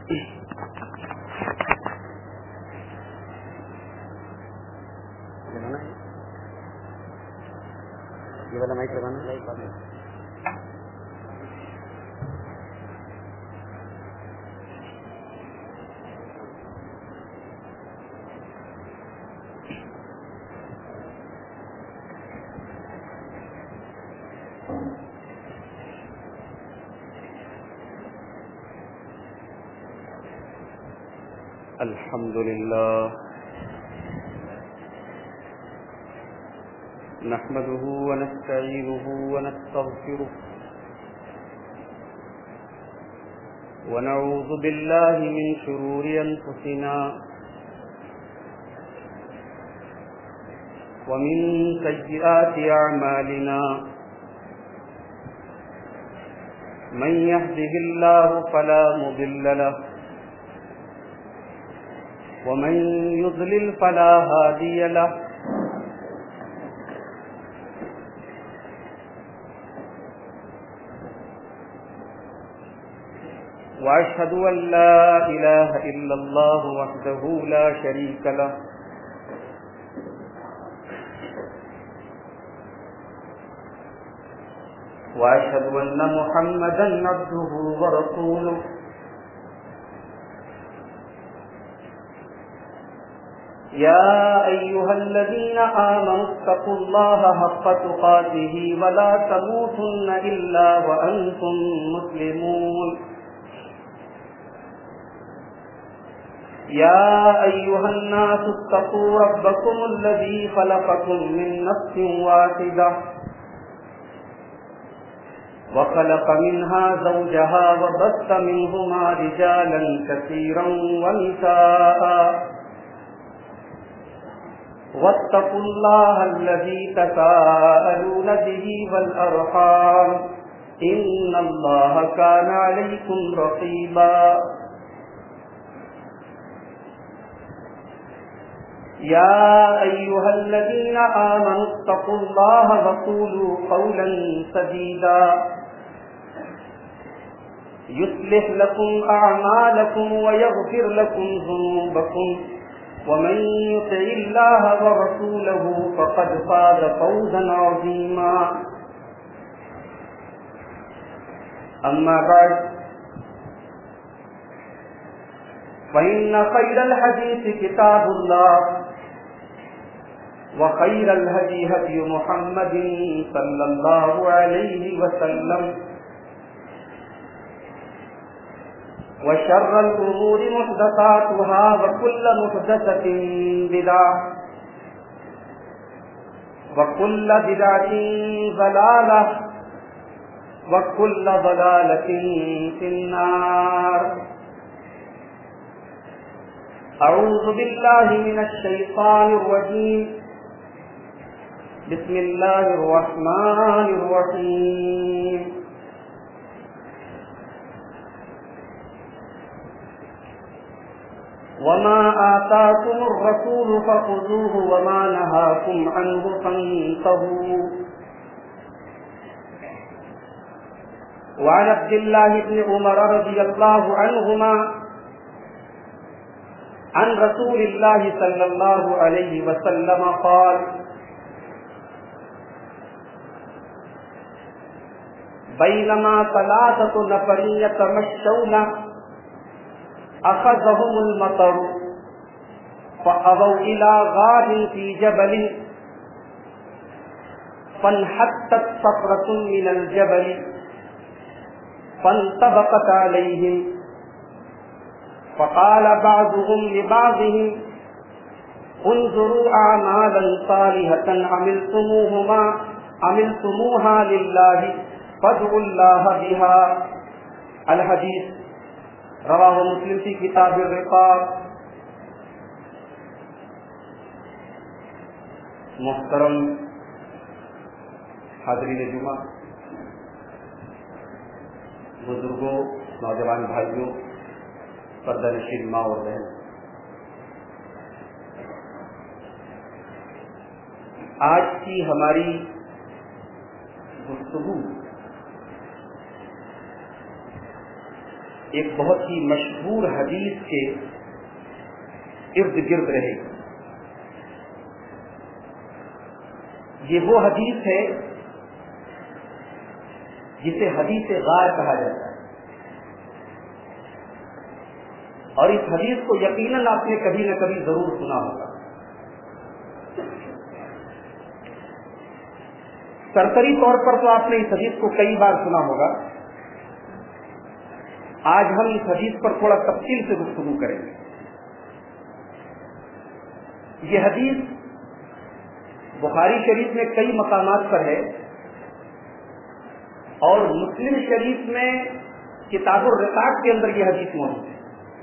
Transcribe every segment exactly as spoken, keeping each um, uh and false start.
یہ والا مائک لگانا الحمد لله نحمده ونستعينه ونستغفره ونعوذ بالله من شرور أنفسنا ومن سيئات أعمالنا من يهده الله فلا مضل له ومن يضلل فلا هادي له وأشهد أن لا إله إلا الله وحده لا شريك له وأشهد أن محمدا عبده ورسوله يا أيها الذين آمنوا اتقوا الله حق تقاته ولا تموتن إلا وأنتم مسلمون يا أيها الناس اتقوا ربكم الذي خلقكم من نفس واحدة وخلق منها زوجها وبث منهما رجالا كثيرا ونساء واتقوا الله الذي تساءلون به والأرحام إن الله كان عليكم رقيبا يا أيها الذين آمنوا اتقوا الله وقولوا قولا سديدا يصلح لكم أعمالكم ويغفر لكم ذنوبكم ومن يطع الله ورسوله فقد فاز فوزا عظيما أما بعد فإن خير الحديث كتاب الله وخير الهدي هدي محمد صلى الله عليه وسلم وشر الأمور محدثاتها وكل محدثة بدعة وكل بدعة ضلالة وكل ضلالة في النار. أعوذ بالله من الشيطان الرجيم. بسم الله الرحمن الرحيم. وما آتاكم الرسول فخذوه وما نهاكم عنه فانتهوا. وعن عبد الله بن عمر رضي الله عنهما عن رسول الله صلى الله عليه وسلم قال: بينما ثلاثة نفر يتمشون أخذهم المطر فأووا إلى غار في جبل فانحطت صخرة من الجبل فانطبقت عليهم فقال بعضهم لبعضهم انظروا أعمالا صالحة عملتموهما عملتموها لله فادعوا الله بها. الحديث رواہ مسلم فی کتاب الرقاق. محترم حاضرین جمعہ، بزرگوں، نوجوان بھائیوں، پردہ نشین ماں اور بہن، آج کی ہماری گفتگو ایک بہت ہی مشہور حدیث کے ارد گرد رہے گی. یہ وہ حدیث ہے جسے حدیث غار کہا جاتا ہے, اور اس حدیث کو یقیناً آپ نے کبھی نہ کبھی ضرور سنا ہوگا. سرسری طور پر تو آپ نے اس حدیث کو کئی بار سنا ہوگا. آج ہم اس حدیث پر تھوڑا تفصیل سے گفتگو کریں گے. یہ حدیث بخاری شریف میں کئی مقامات پر ہے اور مسلم شریف میں کتاب الرقاق کے اندر یہ حدیث موجود ہے.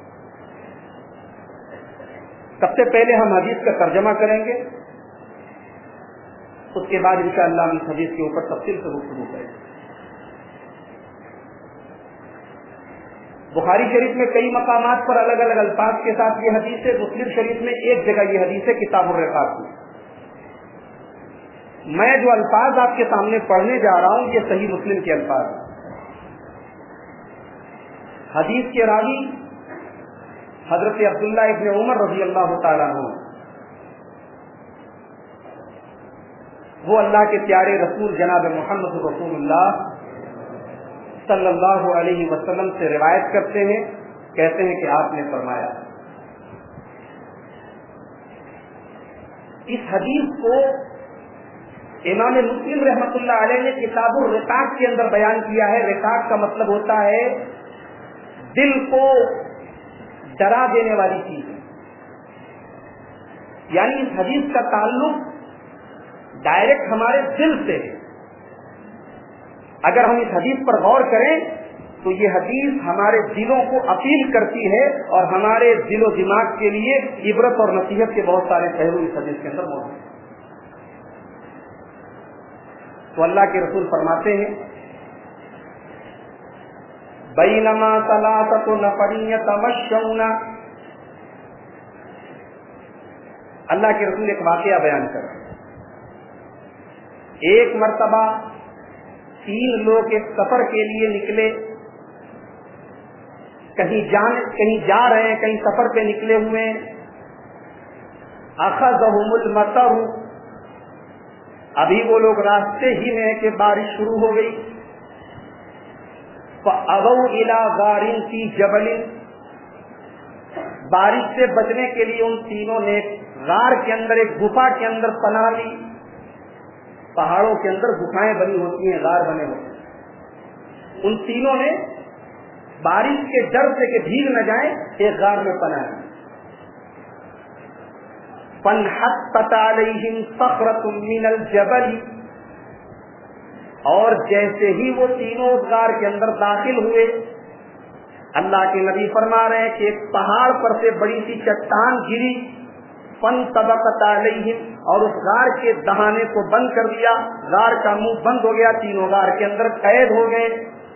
سب سے پہلے ہم حدیث کا ترجمہ کریں گے, اس کے بعد انشاءاللہ ہم اس حدیث کے اوپر تفصیل سے گفتگو کریں گے. بخاری شریف میں کئی مقامات پر الگ الگ الفاظ کے ساتھ یہ حدیث ہے. مسلم شریف میں ایک جگہ یہ حدیث ہے کتاب الرقاق میں. میں جو الفاظ آپ کے سامنے پڑھنے جا رہا ہوں یہ صحیح مسلم کے الفاظ ہیں. حدیث کے راوی حضرت عبداللہ ابن عمر رضی اللہ تعالیٰ عنہ, وہ اللہ کے پیارے رسول جناب محمد رسول اللہ صلی اللہ علیہ وسلم سے روایت کرتے ہیں, کہتے ہیں کہ آپ نے فرمایا. اس حدیث کو امام مسلم رحمۃ اللہ علیہ نے کتاب الرقاق کے اندر بیان کیا ہے. رقاق کا مطلب ہوتا ہے دل کو ڈرا دینے والی چیز, یعنی اس حدیث کا تعلق ڈائریکٹ ہمارے دل سے ہے. اگر ہم اس حدیث پر غور کریں تو یہ حدیث ہمارے دلوں کو اپیل کرتی ہے اور ہمارے دل و دماغ کے لیے عبرت اور نصیحت کے بہت سارے پہلو اس حدیث کے اندر موجود ہیں. تو اللہ کے رسول فرماتے ہیں بینما ثلاثۃ نفر یتمشون, اللہ کے رسول ایک واقعہ بیان کر رہے ہیں. ایک مرتبہ تین لوگ ایک سفر کے لیے نکلے, کہیں جان کہیں جا رہے ہیں, کہیں سفر پہ نکلے ہوئے ہیں. اخذہم المطر, ابھی وہ لوگ راستے ہی میں کہ بارش شروع ہو گئی. فأووا إلى غار في جبل, بارش سے بچنے کے لیے ان تینوں نے غار کے اندر ایک گفا کے اندر پناہ لی. پہاڑوں کے اندر گفائیں بنی ہوتی ہیں, غار بنے ہوتے ہیں. ان تینوں نے بارش کے ڈر سے کہ بھیگ نہ جائیں ایک غار میں پناہ لی. فانحطت علیہم صخرۃ من الجبل, اور جیسے ہی وہ تینوں اس غار کے اندر داخل ہوئے, اللہ کے نبی فرما رہے ہیں کہ ایک پہاڑ پر سے بڑی سی چٹان گری. فانطبقت علیہم, اور اس غار کے دہانے کو بند کر دیا, غار کا منہ بند ہو گیا, تینوں غار کے اندر قید ہو گئے.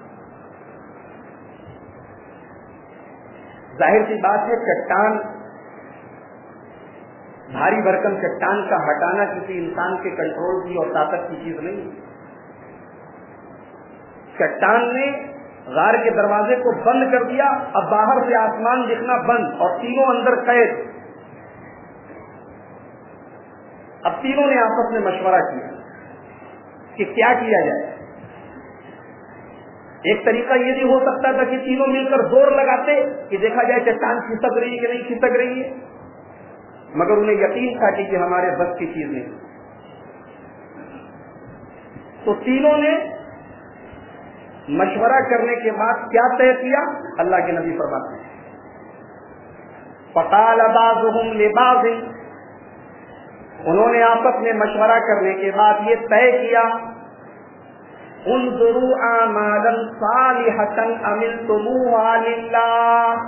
ظاہر سی بات ہے چٹان, بھاری بھرکم چٹان کا ہٹانا کسی انسان کے کنٹرول کی اور طاقت کی چیز نہیں. چٹان نے غار کے دروازے کو بند کر دیا, اب باہر سے آسمان دکھنا بند اور تینوں اندر قید. اب تینوں نے آپس میں مشورہ کیا کہ کیا کیا جائے. ایک طریقہ یہ بھی ہو سکتا تھا کہ تینوں مل کر زور لگاتے کہ دیکھا جائے چٹان کھسک رہی ہے کہ نہیں کھسک رہی ہے, مگر انہیں یقین تھا کہ یہ ہمارے بس کی چیز نہیں. تو تینوں نے مشورہ کرنے کے بعد کیا طے کیا, اللہ کے نبی فرماتے ہیں فقال بعضهم لبعض, انہوں نے آپس میں مشورہ کرنے کے بعد یہ طے کیا انظروا اعمالا صالحة عملتموها للہ,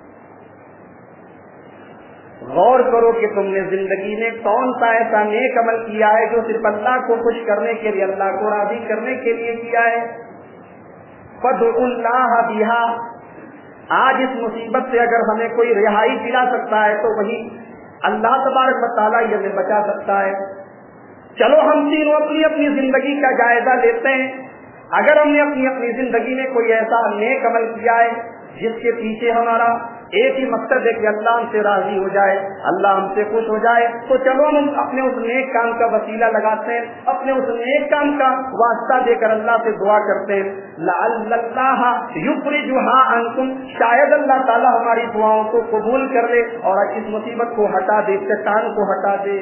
غور کرو کہ تم نے زندگی میں کون سا ایسا نیک عمل کیا ہے جو صرف اللہ کو خوش کرنے کے لیے, اللہ کو راضی کرنے کے لیے کیا ہے. فادعوا اللہ بہا, آج اس مصیبت سے اگر ہمیں کوئی رہائی دلا سکتا ہے تو وہی اللہ تبارک و تعالیٰ یہ ہمیں بچا سکتا ہے. چلو ہم تینوں اپنی اپنی زندگی کا جائزہ لیتے ہیں, اگر ہم نے اپنی اپنی زندگی میں کوئی ایسا نیک عمل کیا ہے جس کے پیچھے ہمارا ایک ہی مقصد ہے کہ اللہ ہم سے راضی ہو جائے, اللہ ہم سے خوش ہو جائے, تو چلو ہم اپنے اس نیک کام کا وسیلہ لگاتے ہیں, اپنے اس نیک کام کا واسطہ دے کر اللہ سے دعا کرتے ہیں. لعل اللہ یخرجھا عنکم, شاید اللہ تعالیٰ ہماری دعاؤں کو قبول کر لے اور اس مصیبت کو ہٹا دے, چٹان کو ہٹا دے.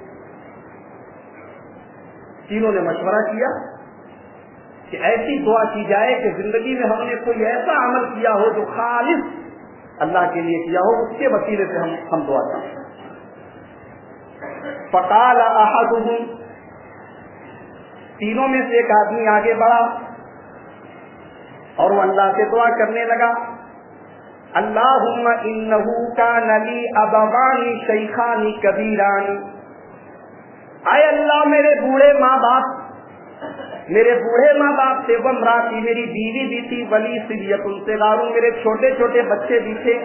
تینوں نے مشورہ کیا کہ ایسی دعا کی جائے کہ زندگی میں ہم نے کوئی ایسا عمل کیا ہو جو خالص اللہ کے لیے کیا ہو, اس کے وسیلے سے ہم ہم دعا کریں. فقال احدهم, تینوں میں سے ایک آدمی آگے بڑھا اور وہ اللہ سے دعا کرنے لگا, اللہم انہ کان لی ابوان شیخان کبیران, اے اللہ میرے بوڑھے ماں باپ میرے بوڑھے ماں باپ سے وامراتی, میری بیوی بھی تھی, ولی صبیۃ صغار, میرے چھوٹے چھوٹے بچے بھی تھے,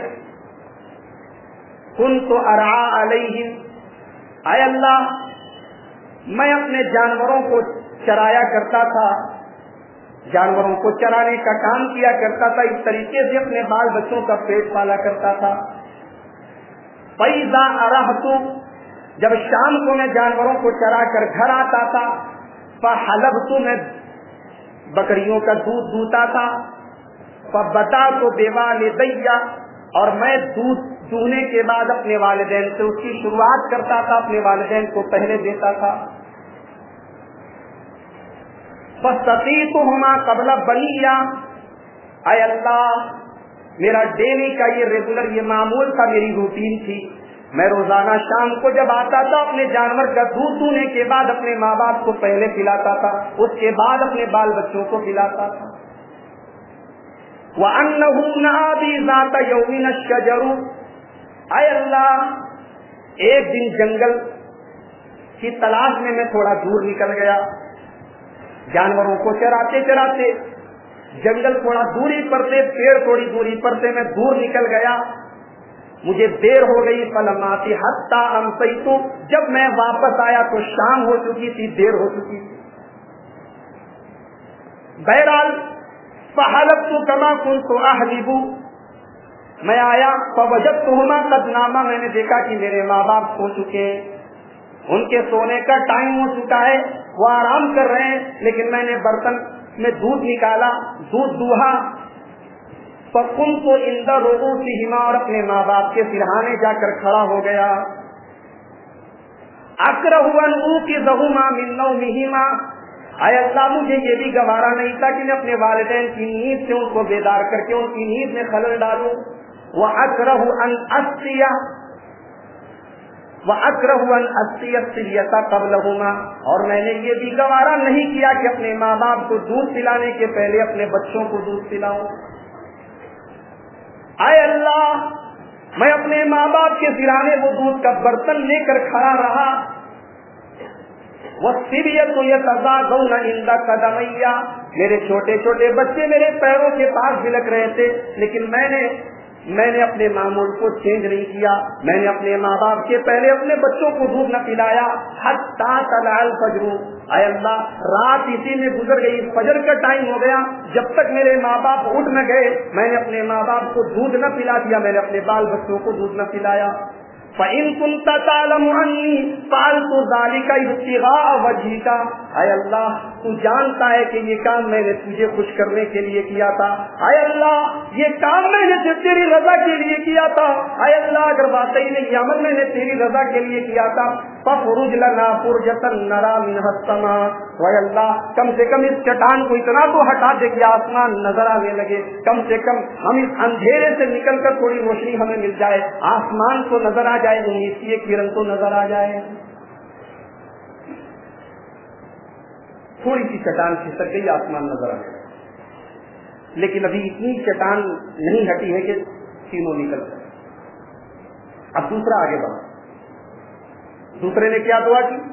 کنت ارعی علیہم, اے اللہ میں اپنے جانوروں کو چرایا کرتا تھا, جانوروں کو چرانے کا کام کیا کرتا تھا, اس طریقے سے اپنے بال بچوں کا پیٹ پالا کرتا تھا. فإذا أرحت, جب شام کو میں جانوروں کو چرا کر گھر آتا تھا, فحلبت, میں بکریوں کا دودھ دوتا تھا, فبدأت بوالدی, اور میں دودھ دونے کے بعد اپنے والدین سے اس کی شروعات کرتا تھا, اپنے والدین کو پہلے دیتا تھا. فسقیتہما قبل بنیا, اے اللہ میرا ڈیلی کا یہ ریگولر یہ معمول تھا, میری روٹین تھی, میں روزانہ شام کو جب آتا تھا اپنے جانور کا دودھ دونے کے بعد اپنے ماں باپ کو پہلے پلاتا تھا, اس کے بعد اپنے بال بچوں کو پلاتا تھا. وَأَنَّهُ نَعَبِي ذَاتَ يَوْمٍ الشَّجَرُ, اے اللہ ایک دن جنگل کی تلاش میں میں تھوڑا دور نکل گیا, جانوروں کو چراتے چراتے جنگل تھوڑا دوری پر سے, پیڑ تھوڑی دوری پر سے میں دور نکل گیا, مجھے دیر ہو گئی. فلماتی حتی امسیت, جب میں واپس آیا تو شام ہو چکی تھی, دیر ہو چکی تھی. بہرحال فحلبت کما کنت احلب, میں آیا فوجدتہما قد ناما, میں نے دیکھا کہ میرے ماں باپ سو چکے ہیں, ان کے سونے کا ٹائم ہو چکا ہے, وہ آرام کر رہے ہیں, لیکن میں نے برتن میں دودھ نکالا, دودھ دوہا, فقمت عند رؤوسہما, اور اپنے ماں باپ کے سرہانے جا کر کھڑا ہو گیا. اکرہ ان اوقظہما من نومہما, اے اللہ مجھے یہ بھی گوارا نہیں تھا کہ میں اپنے والدین کی نیند سے ان کو بیدار کر کے ان کی نیند میں خلل ڈالوں. وَأَكْرَهُ أَنْ أَسْقِيَ وَأَكْرَهُ أَنْ أَسْقِيَ الصِّبْيَةَ قَبْلَهُمَا, اور میں نے یہ بھی گوارا نہیں کیا کہ اپنے ماں باپ کو دودھ پلانے کے پہلے اپنے بچوں کو دودھ پلاؤں. اے اللہ میں اپنے ماں باپ کے سرانے وہ دودھ کا برتن لے کر کھڑا رہا. وَالصِّبْيَةُ يَتَزَاغَوْنَ عِنْدَ قَدَمَيَّ, میرے چھوٹے چھوٹے بچے میرے پیروں کے پاس بلک رہے تھے, لیکن میں نے میں نے اپنے معمول کو چینج نہیں کیا, میں نے اپنے ماں باپ کے پہلے اپنے بچوں کو دودھ نہ پلایا. حتی طلع الفجر, اے اللہ رات اسی میں گزر گئی, فجر کا ٹائم ہو گیا, جب تک میرے ماں باپ اٹھ نہ گئے میں نے اپنے ماں باپ کو دودھ نہ پلا دیا, میں نے اپنے بال بچوں کو دودھ نہ پلایا. فَإِن كُنْتَ تَعْلَمُ أَنِّي فَعَلْتُ ذَلِكَ ابْتِغَاءَ وَجْهِكَ, اے اللہ تو جانتا ہے کہ یہ کام میں نے تجھے خوش کرنے کے لیے کیا تھا. اے اللہ یہ کام میں نے تیری رضا کے لیے کیا تھا. اے اللہ اگر واقعی میں یہ عمل میں نے تیری رضا کے لیے کیا تھا, فَخْرُجْ لَنَا فُرْجَةً نَرَى مِنْهَا السَّمَاءَ, اے اللہ کم سے کم اس چٹان کو اتنا تو ہٹا دے کہ آسمان نظر آنے لگے, کم سے کم ہم اس اندھیرے سے نکل کر تھوڑی روشنی ہمیں مل جائے, آسمان کو نظر آ جائے, امید کی ایک کرن تو نظر آ جائے. تھوڑی سی چٹان کھسک گئی, آسمان نظر آ گیا, لیکن ابھی اتنی چٹان نہیں ہٹی ہے کہ تینوں نکل گئے. اب دوسرا آگے بڑھا, دوسرے نے کیا دعا کی,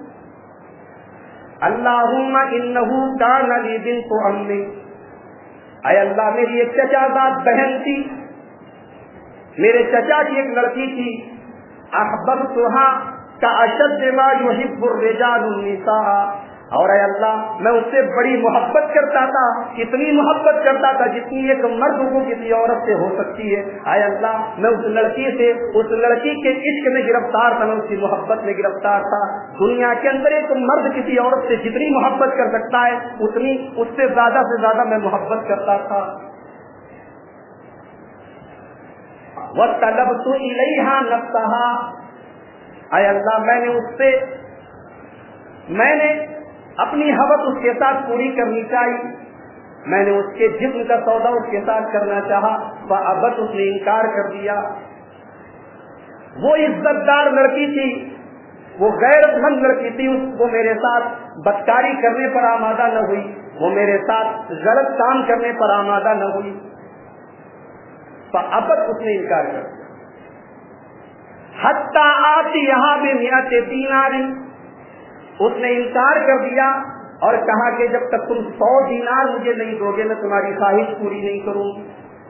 اللہم انہو کان لی بنت عمی, اے اللہ میری ایک چچا زاد بہن تھی, میرے چچا کی ایک لڑکی تھی, احببتها کاشد ما یحب الرجال النساء, اور اے اللہ میں اس سے بڑی محبت کرتا تھا، اتنی محبت کرتا تھا جتنی ایک مرد کو کسی عورت سے ہو سکتی ہے۔ اے اللہ میں اس لڑکی سے، اس لڑکی کے عشق میں گرفتار تھا، میں اس کی محبت میں گرفتار تھا۔ دنیا کے اندر ایک مرد کسی عورت سے جتنی محبت کر سکتا ہے اتنی اس سے زیادہ سے زیادہ میں محبت کرتا تھا۔ وَطَلَبْتُ إِلَيْهَا نَفْسَهَا، اے اللہ میں نے اس سے میں نے اپنی حوث اس کے ساتھ پوری کرنی چاہیے، میں نے اس کے جسم کا سودا اس کے ساتھ کرنا چاہا، فَأَبَتْ، اس نے انکار کر دیا۔ وہ عزت دار لڑکی تھی، وہ غیرت مند لڑکی تھی، اس کو میرے ساتھ بدکاری کرنے پر آمادہ نہ ہوئی، وہ میرے ساتھ غلط کام کرنے پر آمادہ نہ ہوئی، فَأَبَتْ، اس نے انکار کر دیا۔ حَتَّى آتِيَهَا بِمِئَةِ دِینَارٍ، اس نے انکار کر دیا اور کہا کہ جب تک تم سو دینار مجھے نہیں دو گے میں تمہاری خواہش پوری نہیں کروں گی۔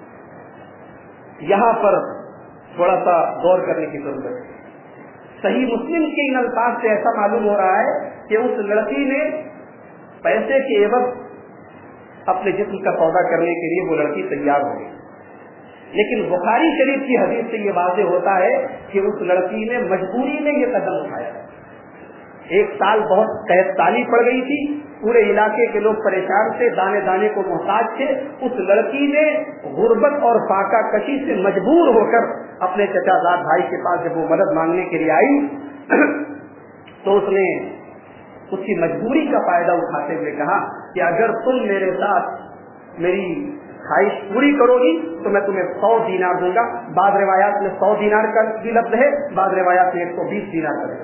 یہاں پر تھوڑا سا غور کرنے کی ضرورت ہے۔ صحیح مسلم کے ان الفاظ سے ایسا معلوم ہو رہا ہے کہ اس لڑکی نے پیسے کے عوض اپنے جسم کا سودا کرنے کے لیے وہ لڑکی تیار ہو گئی، لیکن بخاری شریف کی حدیث سے یہ واضح ہوتا ہے کہ اس لڑکی نے مجبوری میں یہ قدم اٹھایا۔ ایک سال بہت قحط سالی پڑ گئی تھی، پورے علاقے کے لوگ پریشان تھے، دانے دانے کو محتاج تھے۔ اس لڑکی نے غربت اور فاقہ کشی سے مجبور ہو کر اپنے چچا زاد بھائی کے پاس جب وہ مدد مانگنے کے لیے آئی تو اس نے اس کی مجبوری کا فائدہ اٹھاتے ہوئے کہا کہ اگر تم میرے ساتھ میری خواہش پوری کرو گی تو میں تمہیں سو دینار دوں گا۔ بعض روایات میں سو دینار کا بھی لفظ ہے، بعض روایات میں ایک سو بیس دینار کا لفظ ہے۔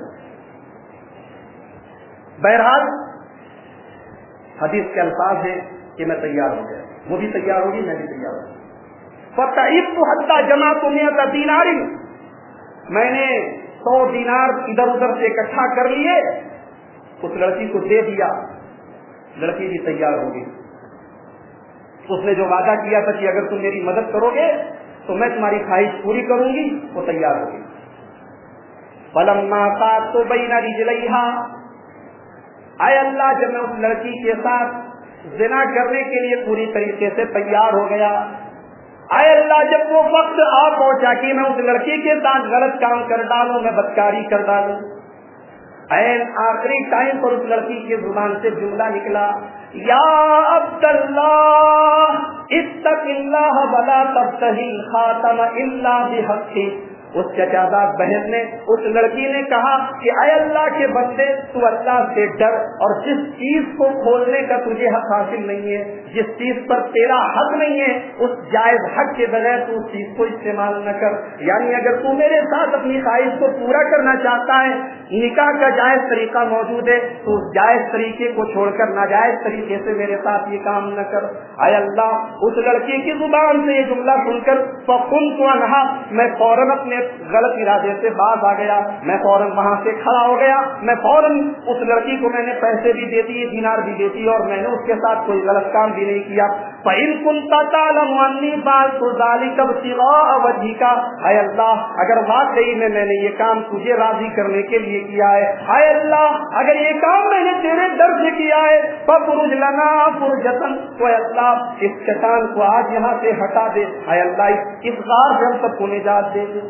بہرحال حدیث کے الفاظ ہیں کہ میں تیار ہو گیا، وہ بھی تیار ہوگی، میں بھی تیار ہوں۔ فَتَعِبْتُ حَتَّى جَمَعْتُ مِئَةَ دِینَارٍ، میں نے سو دینار ادھر ادھر سے اکٹھا کر لیے، اس لڑکی کو دے دیا، لڑکی بھی تیار ہو گئی۔ اس نے جو وعدہ کیا تھا کہ اگر تم میری مدد کرو گے تو میں تمہاری خواہش پوری کروں گی، وہ تیار ہو گئی۔ فَلَمَّا قَعَدْتُ بَيْنَ رِجْلَيْهَا، اے اللہ جب میں اس لڑکی کے ساتھ زنا کرنے کے لیے پوری طریقے سے تیار ہو گیا، اے اللہ جب وہ وقت آ پہنچا کہ میں اس لڑکی کے ساتھ غلط کام کر ڈالوں، میں بدکاری کر ڈالوں، این آخری ٹائم پر اس لڑکی کی زبان سے جملہ نکلا، یا عبد اللہ اتق اللہ ولا تبتغی الخاتم الا بحقہ۔ اس چچازاد بہن نے، اس لڑکی نے کہا کہ اے اللہ کے بندے تو اللہ سے ڈر، اور جس چیز کو کھولنے کا تجھے حق حاصل نہیں ہے، جس چیز پر تیرا حق نہیں ہے، اس جائز حق کے بغیر تو اس چیز کو استعمال نہ کر۔ یعنی اگر تو میرے ساتھ اپنی خواہش کو پورا کرنا چاہتا ہے، نکاح کا جائز طریقہ موجود ہے، تو اس جائز طریقے کو چھوڑ کر ناجائز طریقے سے میرے ساتھ یہ کام نہ کر۔ اے اللہ اس لڑکی کی زبان سے یہ جملہ سن کر فَقُمْتُ عَنْهَا، میں فوراً اپنے غلط ارادے سے باز آ گیا، میں فوراً وہاں سے کھڑا ہو گیا، میں فوراً اس لڑکی کو میں نے پیسے بھی دے دیے، دینار بھی دے دیے، اور میں نے اس کے ساتھ کوئی غلط کام بھی نہیں کیا۔ فَإِن كُنتَ تَعْلَمُ أَنِّي فَعَلْتُ ذَلِكَ ابْتِغَاءَ وَجْهِكَ، اے اللہ اگر واقعی میں میں نے یہ کام تجھے راضی کرنے کے لیے کیا ہے، اے اللہ اگر یہ کام میں نے تیرے ڈر سے کیا ہے، فَفُرُجْ لَنَا فُرْجَةً، تو اے اللہ اس شیطان کو آج یہاں سے ہٹا دے، اے اللہ اس غار سے ہم سب کو نجات دے دے۔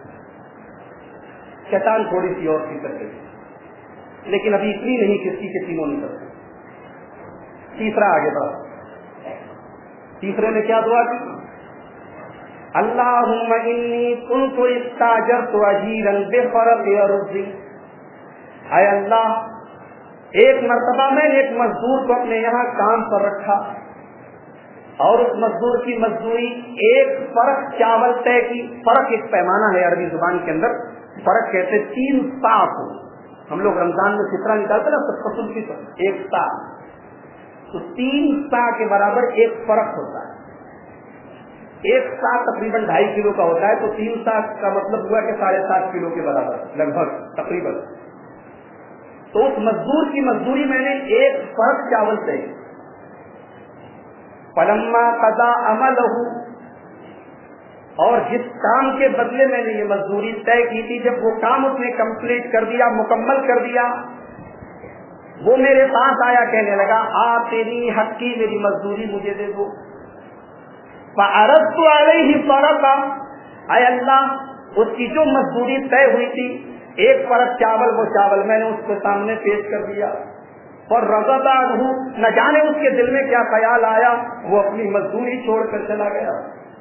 شیطان تھوڑی سی اور فکر گئی، لیکن ابھی اتنی نہیں کہ کسی کے تینوں نہیں کرتے۔ تیسرا آگے بڑھا، تیسرے نے کیا دعا کی؟ اللہم انی کنت استاجرت اجیرا بفرق ارضی، اے اللہ ایک مرتبہ میں نے ایک مزدور کو اپنے یہاں کام پر رکھا، اور اس مزدور کی مزدوری ایک فرق چاول طے کی، فرق ایک پیمانہ ہے عربی زبان کے اندر، فرق کہتے تین سا کو، ہم لوگ رمضان میں فطرہ نکالتے نا سب فصل کی ایک سا، تو تین سا کے برابر ایک فرق ہوتا ہے۔ ایک سا تقریباً ڈھائی کلو کا ہوتا ہے، تو تین سا کا مطلب ہوا کہ ساڑھے سات کلو کے برابر لگ بھگ تقریباً۔ تو اس مزدور کی مزدوری میں نے ایک فرق چاول طے، فلما قضا عملہ، اور جس کام کے بدلے میں نے یہ مزدوری طے کی تھی، جب وہ کام اس نے کمپلیٹ کر دیا، مکمل کر دیا، وہ میرے پاس آیا، کہنے لگا آتنی حقی، میری مزدوری مجھے دے دو۔ فعرضت علیہ فرقا، اے اللہ اس کی جو مزدوری طے ہوئی تھی، ایک پرت چاول، وہ چاول میں نے اس کے سامنے پیش کر دیا۔ اور رغب عنہ، نہ جانے اس کے دل میں کیا خیال آیا، وہ اپنی مزدوری چھوڑ کر چلا گیا۔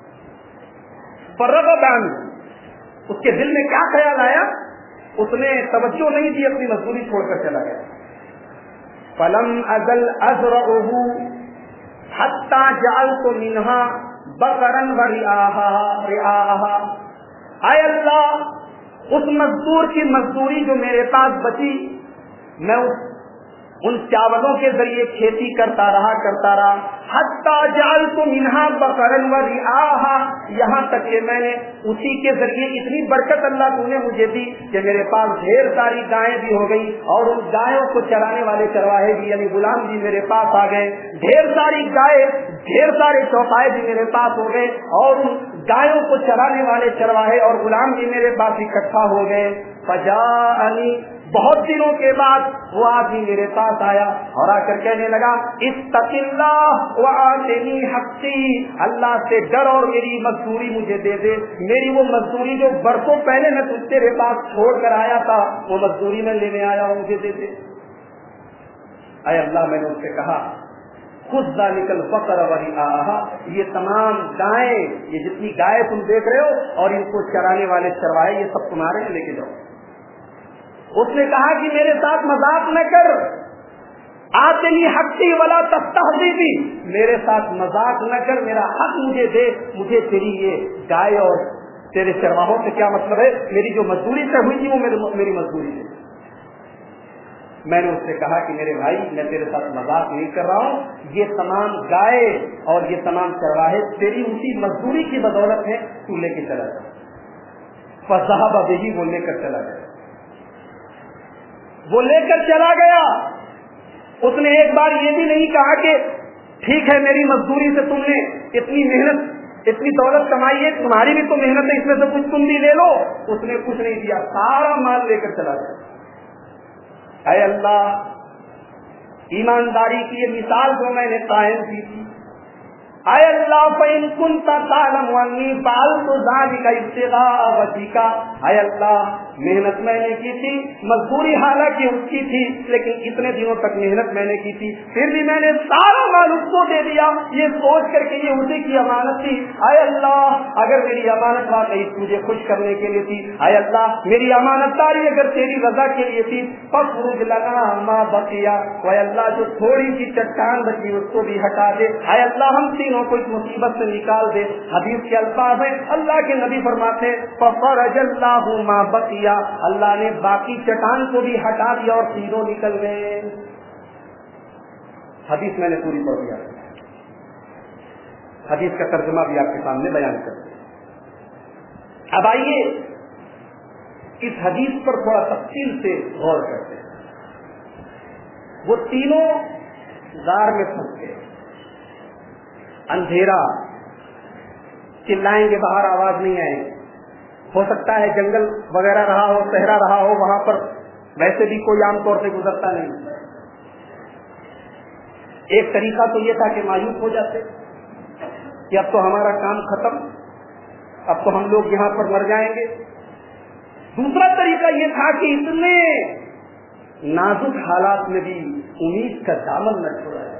فرغب عنہ، اس کے دل میں کیا خیال آیا، اس نے توجہ نہیں دی، اپنی مزدوری چھوڑ کر چلا گیا۔ فلم ازل ازرعہ حتی جعلت منہا بقرا ورعاہا، اے اللہ اس مزدور کی مزدوری جو میرے پاس بچی، میں اس ان چاولوں کے ذریعے کھیتی کرتا رہا کرتا رہا حتی جعلت منہا بقرا ورعاہا، یہاں تک کہ میں نے اسی کے ذریعے اتنی برکت اللہ تو نے مجھے دی کہ میرے پاس ڈھیر ساری گائیں بھی ہو گئی، اور ان گایوں کو چرانے والے چرواہے بھی یعنی غلام بھی میرے پاس آ گئے، ڈھیر ساری گائے، ڈھیر سارے چوپائے بھی میرے پاس ہو گئے، اور ان گایوں کو چرانے والے چرواہے اور غلام بھی میرے پاس اکٹھا ہو گئے۔ فجاءنی، بہت دنوں کے بعد وہ آدمی میرے پاس آیا اور آ کر کہنے لگا اتق اللہ وآتنی حقی، اللہ سے ڈر اور میری مزدوری مجھے دے دے، میری وہ مزدوری جو برسوں پہلے میں تجھ تیرے پاس چھوڑ کر آیا تھا، وہ مزدوری میں لینے آیا ہوں، مجھے دے دے۔ اے اللہ، میں نے اس سے کہا خذ ذلک البقر ورعاہا، یہ تمام گائیں، یہ جتنی گائے تم دیکھ رہے ہو اور ان کو چرانے والے چرواہے، یہ سب تمہارے لے کے جاؤ۔ اس نے کہا کہ میرے ساتھ مذاق نہ کر، آتنی حقی ولا تستہزئ، میرے ساتھ مذاق نہ کر، میرا حق مجھے دے، مجھے تیری یہ گائے اور تیرے چرواہوں سے کیا مطلب ہے، میری جو مزدوری سے ہوئی تھی وہ میری مزدوری سے۔ میں نے اس سے کہا کہ میرے بھائی، میں تیرے ساتھ مذاق نہیں کر رہا ہوں، یہ تمام گائے اور یہ تمام چرواہے تیری اسی مزدوری کی بدولت ہے، تو لے کے چلا جا۔ فذهب به، وہ لے کر چلا گیا، وہ لے کر چلا گیا۔ اس نے ایک بار یہ بھی نہیں کہا کہ ٹھیک ہے میری مزدوری سے تم نے اتنی محنت اتنی دولت کمائی ہے، تمہاری بھی تو محنت ہے، اس میں سے کچھ تم بھی لے لو۔ اس نے کچھ نہیں دیا، سارا مال لے کر چلا گیا۔ اے اللہ، ایمانداری کی یہ مثال جو میں نے قائم کی تھی، اے اللہ فإن كنت تعلم أني فعلت ذلك ابتغاء وجهك، اے اللہ محنت میں نے کی تھی، مزدوری حالانکہ اس کی تھی، لیکن اتنے دنوں تک محنت میں نے کی تھی، پھر بھی میں نے سارا مال اس کو دے دیا، یہ سوچ کر کے یہ اسی کی امانت تھی۔ اے اللہ، اگر میری امانت واقعی تجھے خوش کرنے کے لیے تھی، اے اللہ میری امانت داری اگر تیری رضا کے لیے تھی، فاخرج لنا ما بقي، اے اللہ جو تھوڑی سی چٹان بچی اس کو بھی ہٹا دے، اے اللہ ہم تینوں کو اس مصیبت سے نکال دے۔ حدیث کے الفاظ ہیں، اللہ کے نبی فرماتے ہیں ففرج اللہ ما بقي، اللہ نے باقی چٹان کو بھی ہٹا دیا اور تینوں نکل گئے۔ حدیث میں نے پوری پڑھ دیا، حدیث کا ترجمہ بھی آپ کے سامنے بیان کر دیا۔ اب آئیے اس حدیث پر تھوڑا تفصیل سے غور کرتے ہیں۔ وہ تینوں غار میں پھنس گئے، اندھیرا، چلائیں گے باہر آواز نہیں آئے، ہو سکتا ہے جنگل وغیرہ رہا ہو، صحرا رہا ہو، وہاں پر ویسے بھی کوئی عام طور سے گزرتا نہیں۔ ایک طریقہ تو یہ تھا کہ مایوس ہو جاتے کہ اب تو ہمارا کام ختم، اب تو ہم لوگ یہاں پر مر جائیں گے۔ دوسرا طریقہ یہ تھا کہ اتنے نازک حالات میں بھی امید کا دامن نہ چھوڑا جائے،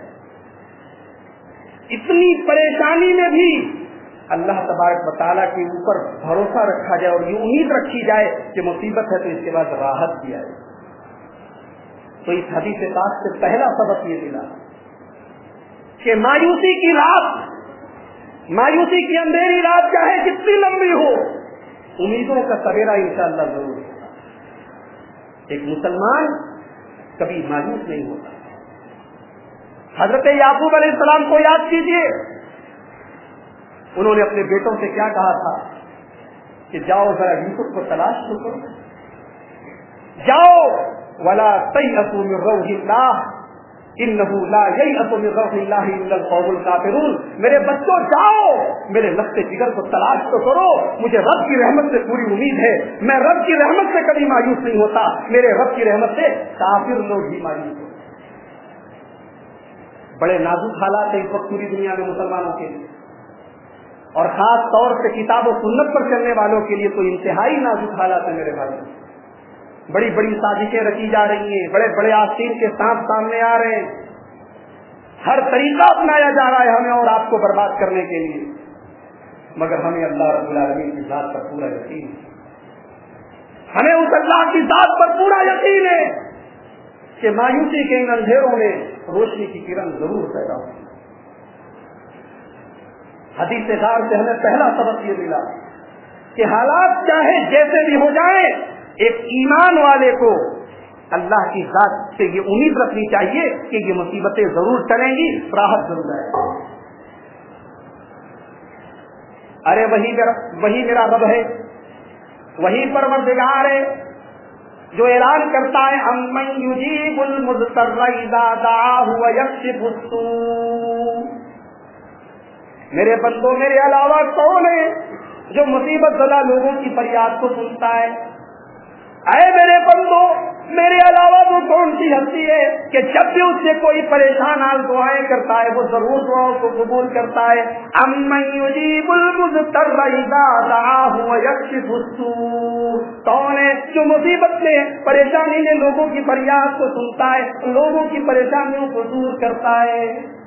اتنی پریشانی میں بھی اللہ تبارک و تعالیٰ کے اوپر بھروسہ رکھا جائے اور یہ امید رکھی جائے کہ مصیبت ہے تو اس کے بعد راحت کی جائے۔ تو اس حدیث پاک سے پہلا سبق یہ ملا کہ مایوسی کی رات، مایوسی کی اندھیری رات چاہے کتنی لمبی ہو، امیدوں کا سویرا انشاءاللہ ضرور ہوگا۔ ایک مسلمان کبھی مایوس نہیں ہوتا۔ حضرت یعقوب علیہ السلام کو یاد کیجیے، انہوں نے اپنے بیٹوں سے کیا کہا تھا کہ جاؤ ذرا یوسف کو تلاش کرو، جاؤ ولا تیأسوا من روح اللہ انہ لا ییأس من روح اللہ الا القوم الکافرون، میرے بچوں جاؤ، میرے لخت جگر کو تلاش تو کرو، مجھے رب کی رحمت سے پوری امید ہے، میں رب کی رحمت سے کبھی مایوس نہیں ہوتا، میرے رب کی رحمت سے کافر لوگ ہی مایوس ہوتے ہیں۔ بڑے نازک حالات ہیں اس وقت پوری دنیا میں مسلمانوں کے لیے، اور خاص طور سے کتاب و سنت پر چلنے والوں کے لیے تو انتہائی نازک حالات ہیں میرے بھائی. بڑی بڑی سازشیں رچی جا رہی ہیں، بڑے بڑے آستین کے سانپ سامنے آ رہے ہیں، ہر طریقہ اپنایا جا رہا ہے ہمیں اور آپ کو برباد کرنے کے لیے، مگر ہمیں اللہ رب العالمین کی ذات پر پورا یقین ہے. ہمیں اس اللہ کی ذات پر پورا یقین ہے کہ مایوسی کے ان اندھیروں میں روشنی کی کرن ضرور پیدا ہوگی. حدیث دار سے ہمیں پہلا سبق یہ ملا کہ حالات چاہے جیسے بھی ہو جائیں، ایک ایمان والے کو اللہ کی ذات سے یہ امید رکھنی چاہیے کہ یہ مصیبتیں ضرور ٹلیں گی، راحت ضرور آئے گی. ارے وہی میرا وہی میرا رب ہے، وہی پروردگار ہے جو اعلان کرتا ہے امن یجیب المضطر اذا دعاہ ویکشف السوء. میرے بندوں میرے علاوہ کون ہے جو مصیبت زدہ لوگوں کی فریاد کو سنتا ہے؟ اے میرے بندو، میرے علاوہ وہ کون سی ہستی ہے کہ جب بھی اس سے کوئی پریشان حال دعائیں کرتا ہے وہ ضرور دعاؤں کو قبول کرتا ہے. امن یجیب المضطر اذا دعاہ ویکشف السوء. کون ہے جو مصیبت میں پریشانی میں لوگوں کی فریاد کو سنتا ہے، لوگوں کی پریشانیوں کو دور کرتا ہے؟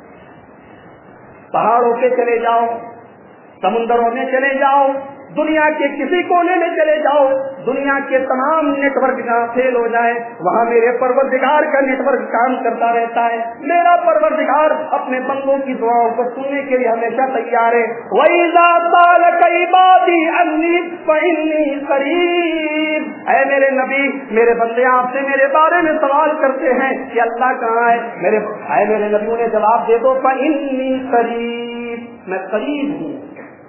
پہاڑوں پہ چلے جاؤ، سمندروں میں چلے جاؤ، دنیا کے کسی کونے میں چلے جاؤ، دنیا کے تمام نیٹ ورک جہاں فیل ہو جائے وہاں میرے پروردگار کا نیٹ ورک کام کرتا رہتا ہے. میرا پروردگار اپنے بندوں کی دعاؤں کو سننے کے لیے ہمیشہ تیار ہے. وَإِذَا سَأَلَكَ عِبَادِي عَنِّي فَإِنِّي قَرِيبٌ. اے میرے نبی، میرے بندے آپ سے میرے بارے میں سوال کرتے ہیں کہ اللہ کہاں ہے، میرے اے میرے نبیوں نے جواب دے دو فَإِنِّي قَرِيبٌ. میں قریب ہوں،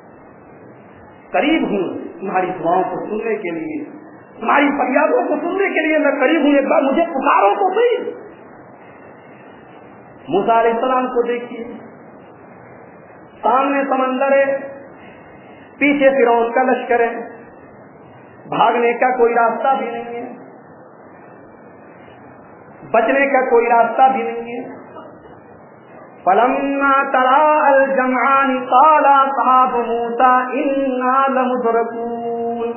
قریب ہوں تمہاری دعاؤں کو سننے کے لیے، تمہاری فریادوں کو سننے کے لیے میں قریب ہوں. ایک بار مجھے پکارو تو صحیح. موسیٰ علیہ السلام کو دیکھیے، سامنے سمندر ہے، پیچھے فرعون کا لشکر ہے، بھاگنے کا کوئی راستہ بھی نہیں ہے، بچنے کا کوئی راستہ بھی نہیں ہے. فلما تراءى الجمعان قال اصحاب موسى انا لمدركون.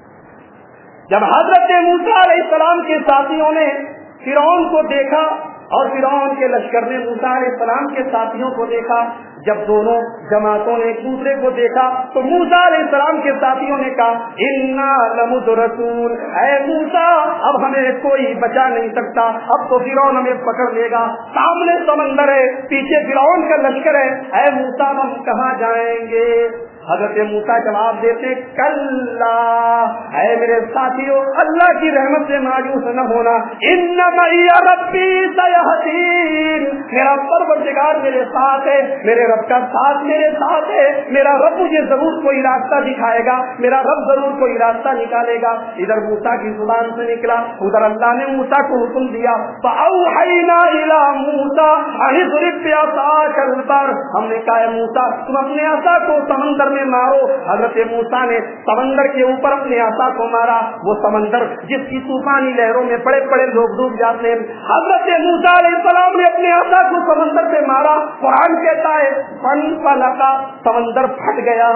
جب حضرت موسیٰ علیہ السلام کے ساتھیوں نے فرعون کو دیکھا اور فرعون کے لشکر نے موسیٰ علیہ السلام کے ساتھیوں کو دیکھا، جب دونوں جماعتوں نے ایک دوسرے کو دیکھا تو موسیٰ علیہ السلام کے ساتھیوں نے کہا انا لمدرکون. اے موسیٰ، اب ہمیں کوئی بچا نہیں سکتا، اب تو فرعون ہمیں پکڑ لے گا. سامنے سمندر ہے، پیچھے فرعون کا لشکر ہے، اے موسیٰ ہم کہاں جائیں گے؟ حضرت موسیٰ جواب دیتے کلا، اے میرے ساتھیوں اللہ کی رحمت سے مایوس نہ ہونا. ان معی ربی سیہدین. میرا پروردگار میرے ساتھ ہے، میرے رب کا ساتھ میرے ساتھ ہے. میرا رب مجھے ضرور کوئی راستہ دکھائے گا، میرا رب ضرور کوئی راستہ نکالے گا. ادھر موسیٰ کی زبان سے نکلا، ادھر اللہ نے موسیٰ کو حکم دیا فاوحینا الی موسیٰ ان اضرب بعصاک البحر. ہم نے کہا موسیٰ تم اپنے عصا کو سمندر میں مارو. حضرت موسیٰ نے سمندر کے اوپر اپنے عصا کو مارا. وہ سمندر جس کی طوفانی لہروں میں بڑے بڑے لوگ ڈوب جاتے ہیں، حضرت موسیٰ علیہ السلام نے اپنے عصا کو سمندر پہ مارا. قرآن کہتا ہے فانفلقا، سمندر پھٹ گیا،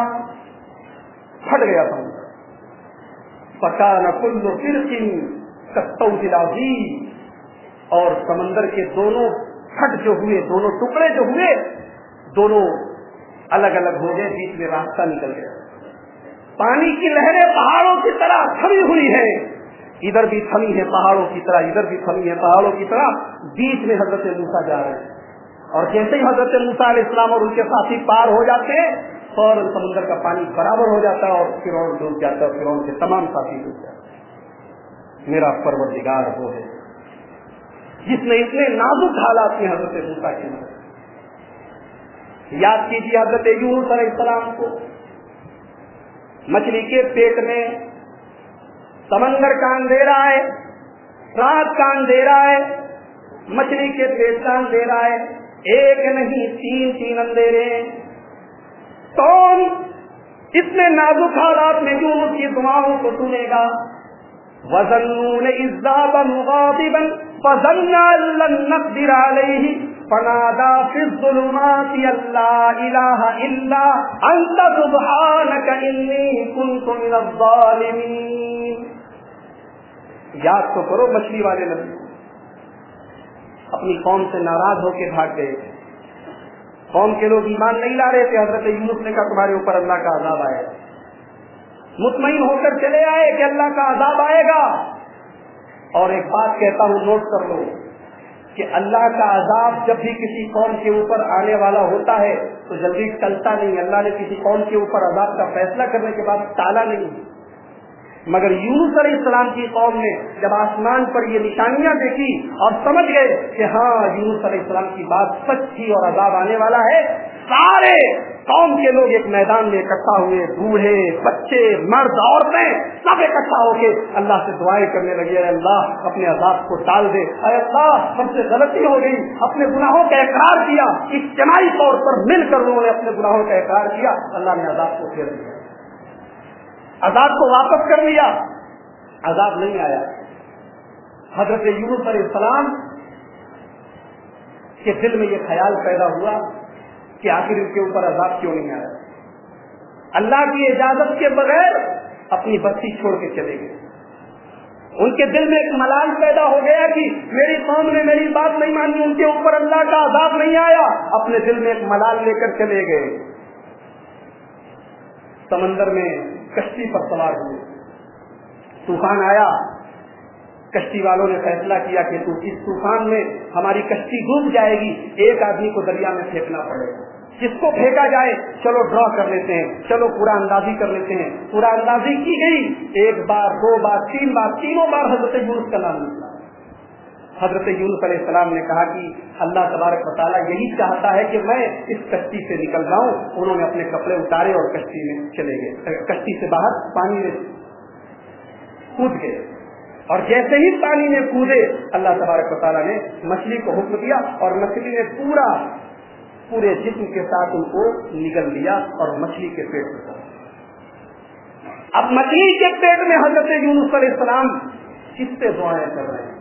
پھٹ گیا سمندر. فکان کل فرق کالطود العظیم. اور سمندر کے دونوں پھٹ جو ہوئے، دونوں ٹکڑے جو ہوئے، دونوں الگ الگ ہو گئے، بیچ میں راستہ نکل گیا. پانی کی لہریں پہاڑوں کی طرح تھمی ہوئی ہیں، ادھر بھی تھمی ہے پہاڑوں کی طرح، ادھر بھی تھمی ہے پہاڑوں کی طرح. بیچ میں حضرت موسیٰ جا رہے ہیں، اور جیسے ہی حضرت موسیٰ علیہ السلام اور ان کے ساتھی پار ہو جاتے ہیں فوراً سمندر کا پانی برابر ہو جاتا ہے اور فرعون ڈوب جاتا ہے، فرعون کے تمام ساتھی ڈوب جاتے ہیں. میرا پروردگار وہ ہے جس نے اتنے نازک حالات میں حضرت موسیٰ کی مدد. یاد کیجیے حضرت یونس علیہ السلام کو، مچھلی کے پیٹ میں، سمندر کا اندھیرا ہے، رات کا اندھیرا ہے، مچھلی کے پیٹ کا اندھیرا ہے، ایک نہیں تین تین اندھیرے. کون اتنے نازک حالات میں یونس کی دعاؤں کو سنے گا؟ وَظَنُّونَ إِذْ ذَهَبَ مُغَاضِبًا فَظَنَّ أَن لَّن نَّقْدِرَ عَلَيْهِ فنادى في الظلمات لا إله إلا أنت سبحانك إني كنت من الظالمين. یاد تو کرو مچھلی والے نبی اپنی قوم سے ناراض ہو کے بھاگ گئے. قوم کے لوگ ایمان نہیں لا رہے تھے. حضرت یونس نے کہا تمہارے اوپر اللہ کا عذاب آئے گا. مطمئن ہو کر چلے آئے کہ اللہ کا عذاب آئے گا. اور ایک بات کہتا ہوں, نوٹ کر لو کہ اللہ کا عذاب جب بھی کسی قوم کے اوپر آنے والا ہوتا ہے تو جلدی ٹلتا نہیں. اللہ نے کسی قوم کے اوپر عذاب کا فیصلہ کرنے کے بعد ٹالا نہیں. مگر یونس علیہ السلام کی قوم نے جب آسمان پر یہ نشانیاں دیکھی اور سمجھ گئے کہ ہاں یونس علیہ السلام کی بات سچ تھی اور عذاب آنے والا ہے, سارے قوم کے لوگ ایک میدان میں اکٹھا ہوئے. بوڑھے, بچے, مرد, عورتیں سب اکٹھا ہو کے اللہ سے دعائیں کرنے لگے, اے اللہ اپنے عذاب کو ٹال دے, اے اللہ ہم سے غلطی ہو گئی. اپنے گناہوں کا اقرار کیا, اجتماعی طور پر مل کر انہوں نے اپنے گناہوں کا اقرار کیا. اللہ نے عذاب کو پھیر دیا, عذاب کو واپس کر لیا. عذاب نہیں آیا. حضرت یونس علیہ السلام کے دل میں یہ خیال پیدا ہوا کہ آخر ان کے اوپر عذاب کیوں نہیں آیا. اللہ کی اجازت کے بغیر اپنی بستی چھوڑ کے چلے گئے. ان کے دل میں ایک ملال پیدا ہو گیا کہ میری قوم نے میری بات نہیں مانی, ان کے اوپر اللہ کا عذاب نہیں آیا. اپنے دل میں ایک ملال لے کر چلے گئے. سمندر میں کشتی پر سوار ہوئے. طوفان آیا. کشتی والوں نے فیصلہ کیا کہ تو اس طوفان میں ہماری کشتی ڈوب جائے گی, ایک آدمی کو دریا میں پھینکنا پڑے گا. جس کو پھینکا جائے چلو ڈرا کر لیتے ہیں, چلو پورا اندازی کر لیتے ہیں. پورا اندازی کی گئی. ایک بار, دو بار, تین بار, تینوں بار حضرت یونس کا نام نکلا. حضرت یونس علیہ السلام نے کہا کہ اللہ تبارک و تعالیٰ یہی چاہتا ہے کہ میں اس کشتی سے نکل جاؤں. انہوں نے اپنے کپڑے اتارے اور کشتی میں چلے گئے. کشتی سے باہر پانی میں کود گئے اور جیسے ہی پانی میں کودے اللہ تبارک و تعالیٰ نے مچھلی کو حکم دیا اور مچھلی نے پورا پورے جسم کے ساتھ ان کو نگل لیا اور مچھلی کے پیٹ میں ڈالا. اب مچھلی کے پیٹ میں حضرت یونس علیہ السلام کس سے دعائیں کر رہے ہیں.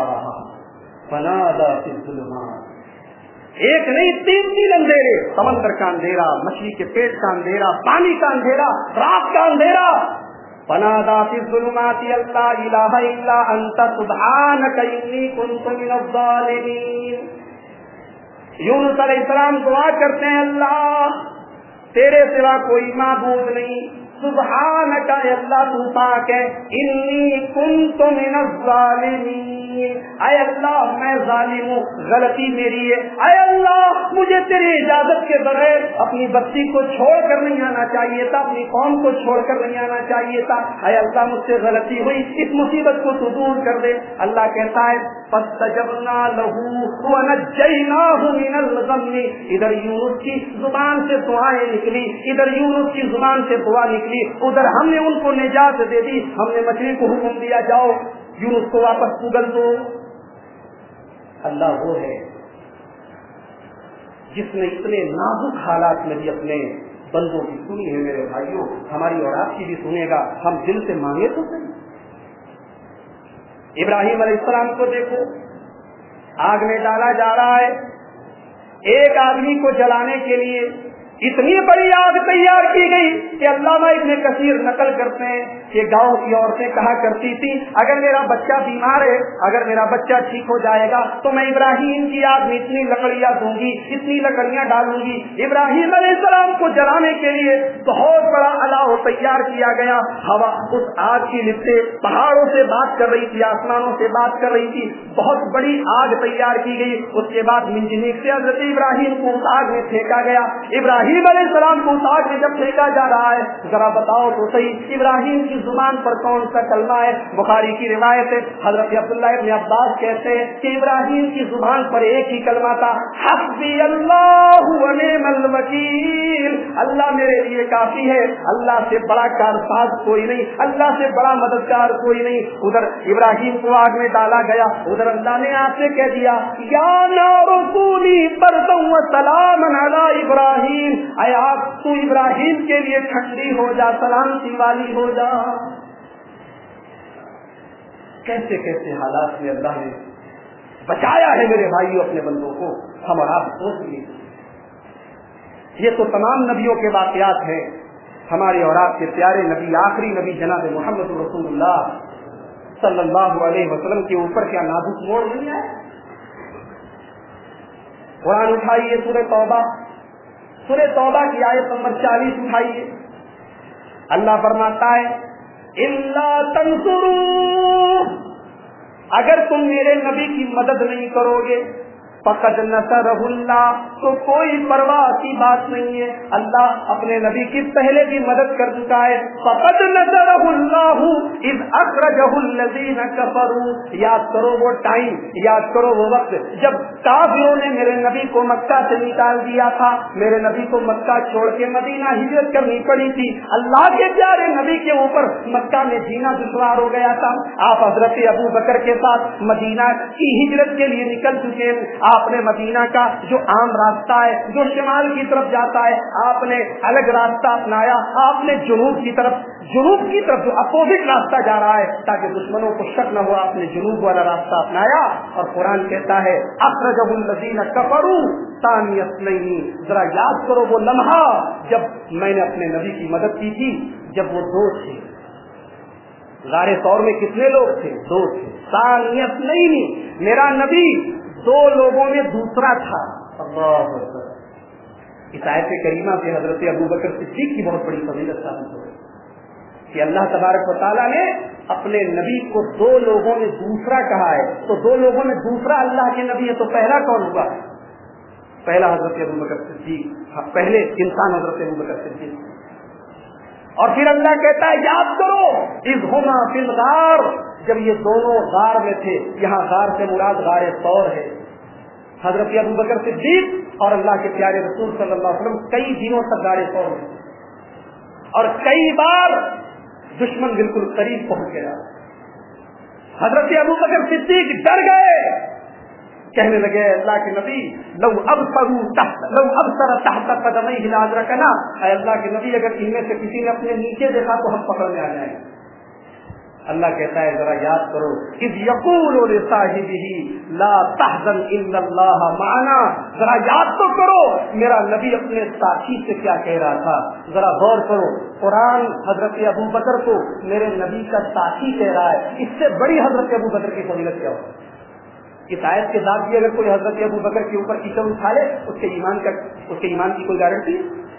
فنادى في الظلمات, ایک نہیں تین تین اندھیرے, سمندر کا اندھیرا, مچھلی کے پیٹ کا اندھیرا, پانی کا اندھیرا, رات کا اندھیرا. فنادى في الظلمات لا اله الا انت سبحانك اني كنت من الظالمين. یونس علیہ السلام دعا کرتے ہیں, اللہ تیرے سوا کوئی معبود نہیں, سبحانک اے اللہ تو پاک ہے, انی کنت من الظالمین, اے اللہ میں ظالم ہوں, غلطی میری ہے. اے اللہ مجھے تیری اجازت کے بغیر اپنی بستی کو چھوڑ کر نہیں آنا چاہیے تھا, اپنی قوم کو چھوڑ کر نہیں آنا چاہیے تھا. اے اللہ مجھ سے غلطی ہوئی, اس مصیبت کو تو دور کر دے. اللہ کہتا ہے فاستجبنا له ونجيناه من الغم. ادھر یونس کی زبان سے دعائیں نکلی, ادھر یونس کی زبان سے دعا نکلی, ادھر ہم نے ان کو نجات دے دی. ہم نے مچھلی کو حکم دیا جاؤ یونس کو واپس اگل دو. اللہ وہ ہے جس نے اتنے نازک حالات میں بھی اپنے بندوں کی سنی ہے. میرے بھائیوں, ہماری اور آپ کی بھی سنے گا. ہم دل سے مانگے تو صحیح. ابراہیم علیہ السلام کو دیکھو, آگ میں ڈالا جا رہا ہے. ایک آدمی کو جلانے کے لیے اتنی بڑی آگ تیار کی گئی کہ علامہ ابن کثیر نقل کرتے ہیں کہ گاؤں کی عورتیں کہا کرتی تھی اگر میرا بچہ بیمار ہے, اگر میرا بچہ ٹھیک ہو جائے گا تو میں ابراہیم کی آگ میں اتنی لکڑیاں دوں گی, اتنی لکڑیاں ڈالوں گی. ابراہیم علیہ السلام کو جلانے کے لیے بہت بڑا الاؤ تیار کیا گیا. ہوا اس آگ کی لپٹیں پہاڑوں سے بات کر رہی تھی, آسمانوں سے بات کر رہی تھی. بہت بڑی آگ تیار کی گئی. اس کے بعد منجنیق سے حضرت ابراہیم کو اس آگ میں پھینکا گیا. ابراہیم علیہ السلام کو اس آگ میں جب پھینکا جا رہا ہے, ذرا بتاؤ تو صحیح ابراہیم کی زبان پر کون سا کلمہ ہے؟ بخاری کی روایت ہے, حضرت عبداللہ ابن عباس کہتے ہیں کہ ابراہیم کی زبان پر ایک ہی کلمہ تھا, حسبی اللہ و نعم الوکیل. اللہ میرے لیے کافی ہے, اللہ سے بڑا کارساز کوئی نہیں, اللہ سے بڑا مددگار کوئی نہیں. ادھر ابراہیم کو آگ میں ڈالا گیا, ادھر اللہ نے آپ سے کہہ دیا یا نار کونی بردا و سلاما علی ابراہیم, اے آپ تو ابراہیم کے لیے ٹھنڈی ہو جا, سلامتی والی ہو جا. کیسے کیسے حالات میں اللہ نے بچایا ہے میرے بھائیوں اپنے بندوں کو. ہم اور آپ سوچ لیجیے. یہ تو تمام نبیوں کے واقعات ہیں. ہمارے اور آپ کے پیارے نبی, آخری نبی جناب محمد رسول اللہ صلی اللہ علیہ وسلم کے اوپر کیا نازک موڑ نہیں ہے؟ قرآن اٹھائیے, سورہ توبہ, سورہ توبہ کی آیت نمبر چالیس اٹھائیے. اللہ فرماتا ہے الا تنصروا, اگر تم میرے نبی کی مدد نہیں کرو گے, فقد نصرہ اللہ, تو کوئی پرواہ کی بات نہیں ہے, اللہ اپنے نبی کی پہلے بھی مدد کر چکا ہے. فقد نصرہ اللہ اذ اخرجہ الذین کفروا, یاد کرو وہ ٹائم, یاد کرو وہ وقت جب کافروں نے میرے نبی کو مکہ سے نکال دیا تھا, میرے نبی کو مکہ چھوڑ کے مدینہ ہجرت کرنی پڑی تھی. اللہ کے پیارے نبی کے اوپر مکہ میں جینا دشوار ہو گیا تھا. آپ حضرت ابو بکر کے ساتھ مدینہ کی ہجرت کے لیے نکل چکے ہیں. آپ نے مدینہ کا جو عام راستہ ہے, جو شمال کی طرف جاتا ہے, آپ نے الگ راستہ اپنایا. آپ نے جنوب کی طرف جنوب کی طرف جو اپوزٹ راستہ جا رہا ہے, تاکہ دشمنوں کو شک نہ ہو, آپ نے جنوب والا راستہ اپنایا. اور قرآن کہتا ہے اخرجہ الذین کفروا ثانی اثنین, ذرا یاد کرو وہ لمحہ جب میں نے اپنے نبی کی مدد کی تھی, جب وہ دو تھے. غار ثور میں کتنے لوگ تھے؟ دو تھے. ثانی اثنین, میرا نبی دو لوگوں میں دوسرا تھا. اللہ اکبر. اس آیت کریمہ سے حضرت ابوبکر صدیق کی بہت بڑی فضیلت ثابت ہو گئی کہ اللہ تبارک و تعالیٰ نے اپنے نبی کو دو لوگوں میں دوسرا کہا ہے. تو دو لوگوں میں دوسرا اللہ کے نبی ہے, تو پہلا کون ہوگا؟ پہلا حضرت ابوبکر صدیق, پہلے انسان حضرت ابوبکر صدیق. اور پھر اللہ کہتا ہے یاد کرو اذ ہما فی الغار, جب یہ دونوں غار میں تھے. یہاں غار سے مراد غار ثور ہے. حضرت ابوبکر صدیق اور اللہ کے پیارے رسول صلی اللہ علیہ وسلم کئی دنوں تک غار ثور میں, اور کئی بار دشمن بالکل قریب پہنچ گیا. حضرت ابوبکر صدیق ڈر گئے, کہنے لگے اللہ کے نبی لو ابصروا تحت لو ابصر تحت قدمیہ لادرکنا, اے اللہ کے نبی اگر ان میں سے کسی نے اپنے نیچے دیکھا تو ہم پکڑ میں آ جائیں. اللہ کہتا ہے ذرا یاد کرو اذ یقول لصاحبہ لا تحزن ان اللہ معنا, ذرا یاد تو کرو میرا نبی اپنے ساتھی سے کیا کہہ رہا تھا. ذرا غور کرو, قرآن حضرت ابوبکر کو میرے نبی کا ساتھی کہہ رہا ہے. اس سے بڑی حضرت ابوبکر کی فضیلت کیا ہو؟ اس آیت کے بعد بھی اگر کوئی حضرت ابوبکر کے اوپر کیچڑ اٹھا لے, اس کے ایمان کا اس کے ایمان کی کوئی گارنٹی؟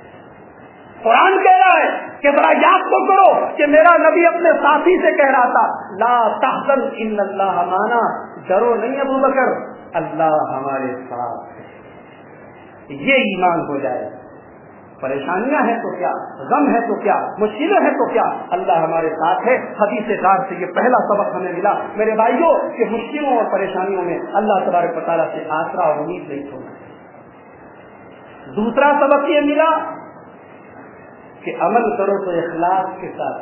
قرآن کہہ رہا ہے کہ ذرا یاد تو کرو کہ میرا نبی اپنے ساتھی سے کہہ رہا تھا لا تحزن ان اللہ معنا, ڈرو نہیں ابوبکر, اللہ ہمارے ساتھ ہے. یہ ایمان ہو جائے. پریشانیاں ہیں تو کیا, غم ہے تو کیا, مشکلیں ہیں تو کیا, اللہ ہمارے ساتھ ہے. حدیث غار سے یہ پہلا سبق ہمیں ملا میرے بھائیوں کہ مشکلوں اور پریشانیوں میں اللہ تبارک و تعالیٰ سے آسرا اور امید نہیں چھوڑنا. دوسرا سبق یہ ملا کہ عمل کرو تو اخلاص کے ساتھ.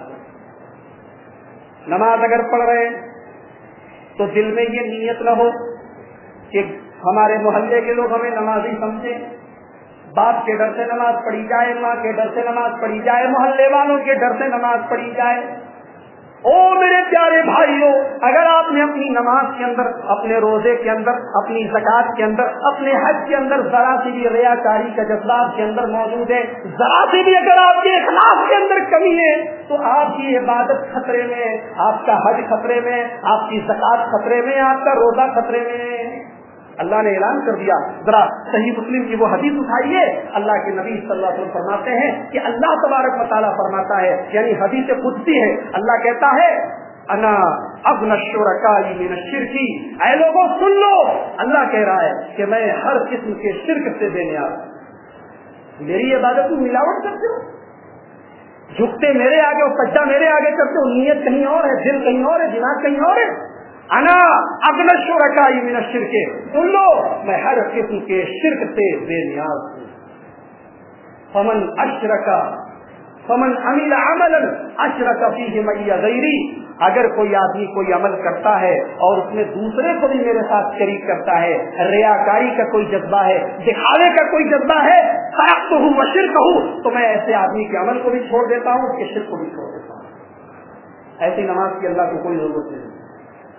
نماز اگر پڑھ رہے تو دل میں یہ نیت نہ ہو کہ ہمارے محلے کے لوگ ہمیں نمازی سمجھیں, باپ کے ڈر سے نماز پڑھی جائے, ماں کے ڈر سے نماز پڑھی جائے, محلے والوں کے ڈر سے نماز پڑھی جائے. او میرے پیارے بھائیوں, اگر آپ نے اپنی نماز کے اندر, اپنے روزے کے اندر, اپنی زکات کے اندر, اپنے حج کے اندر ذرا سی بھی ریاکاری کا جذبات کے اندر موجود ہے, ذرا سی بھی اگر آپ کے اخلاص کے اندر کمی ہے, تو آپ کی عبادت خطرے میں, آپ کا حج خطرے میں, آپ کی زکات خطرے میں, آپ کا روزہ خطرے میں. اللہ نے اعلان کر دیا. ذرا صحیح مسلم کی وہ حدیث اٹھائیے, اللہ کے نبی صلی اللہ علیہ وسلم فرماتے ہیں کہ اللہ تبارک و تعالیٰ فرماتا ہے, یعنی حدیث قدسی ہے, اللہ کہتا ہے انا اغنی الشرکاء من الشرک, اے لوگوں سن لو, اللہ کہہ رہا ہے کہ میں ہر قسم کے شرک سے بے نیاز. میری عبادت میں ملاوٹ کرتے ہو, جھکتے میرے آگے اور سجدہ میرے آگے کرتے ہو, نیت کہیں اور ہے, دل کہیں اور ہے, دماغ کہیں اور ہے. انا اغنی الشرکاء من الشرک, سن لو میں ہر قسم کے شرک سے بے نیاز ہوں. فمن اشرک فمن عمل عملا اشرک فیہ معی غیری, اگر کوئی آدمی کوئی عمل کرتا ہے اور اس میں دوسرے کو بھی میرے ساتھ شریک کرتا ہے, ریاکاری کا کوئی جذبہ ہے, دکھاوے کا کوئی جذبہ ہے, ترکتہ وشرکہ, تو میں ایسے آدمی کے عمل کو بھی چھوڑ دیتا ہوں, اس کے شرک کو بھی چھوڑ دیتا ہوں. ایسی نماز کی اللہ کو کوئی ضرورت نہیں.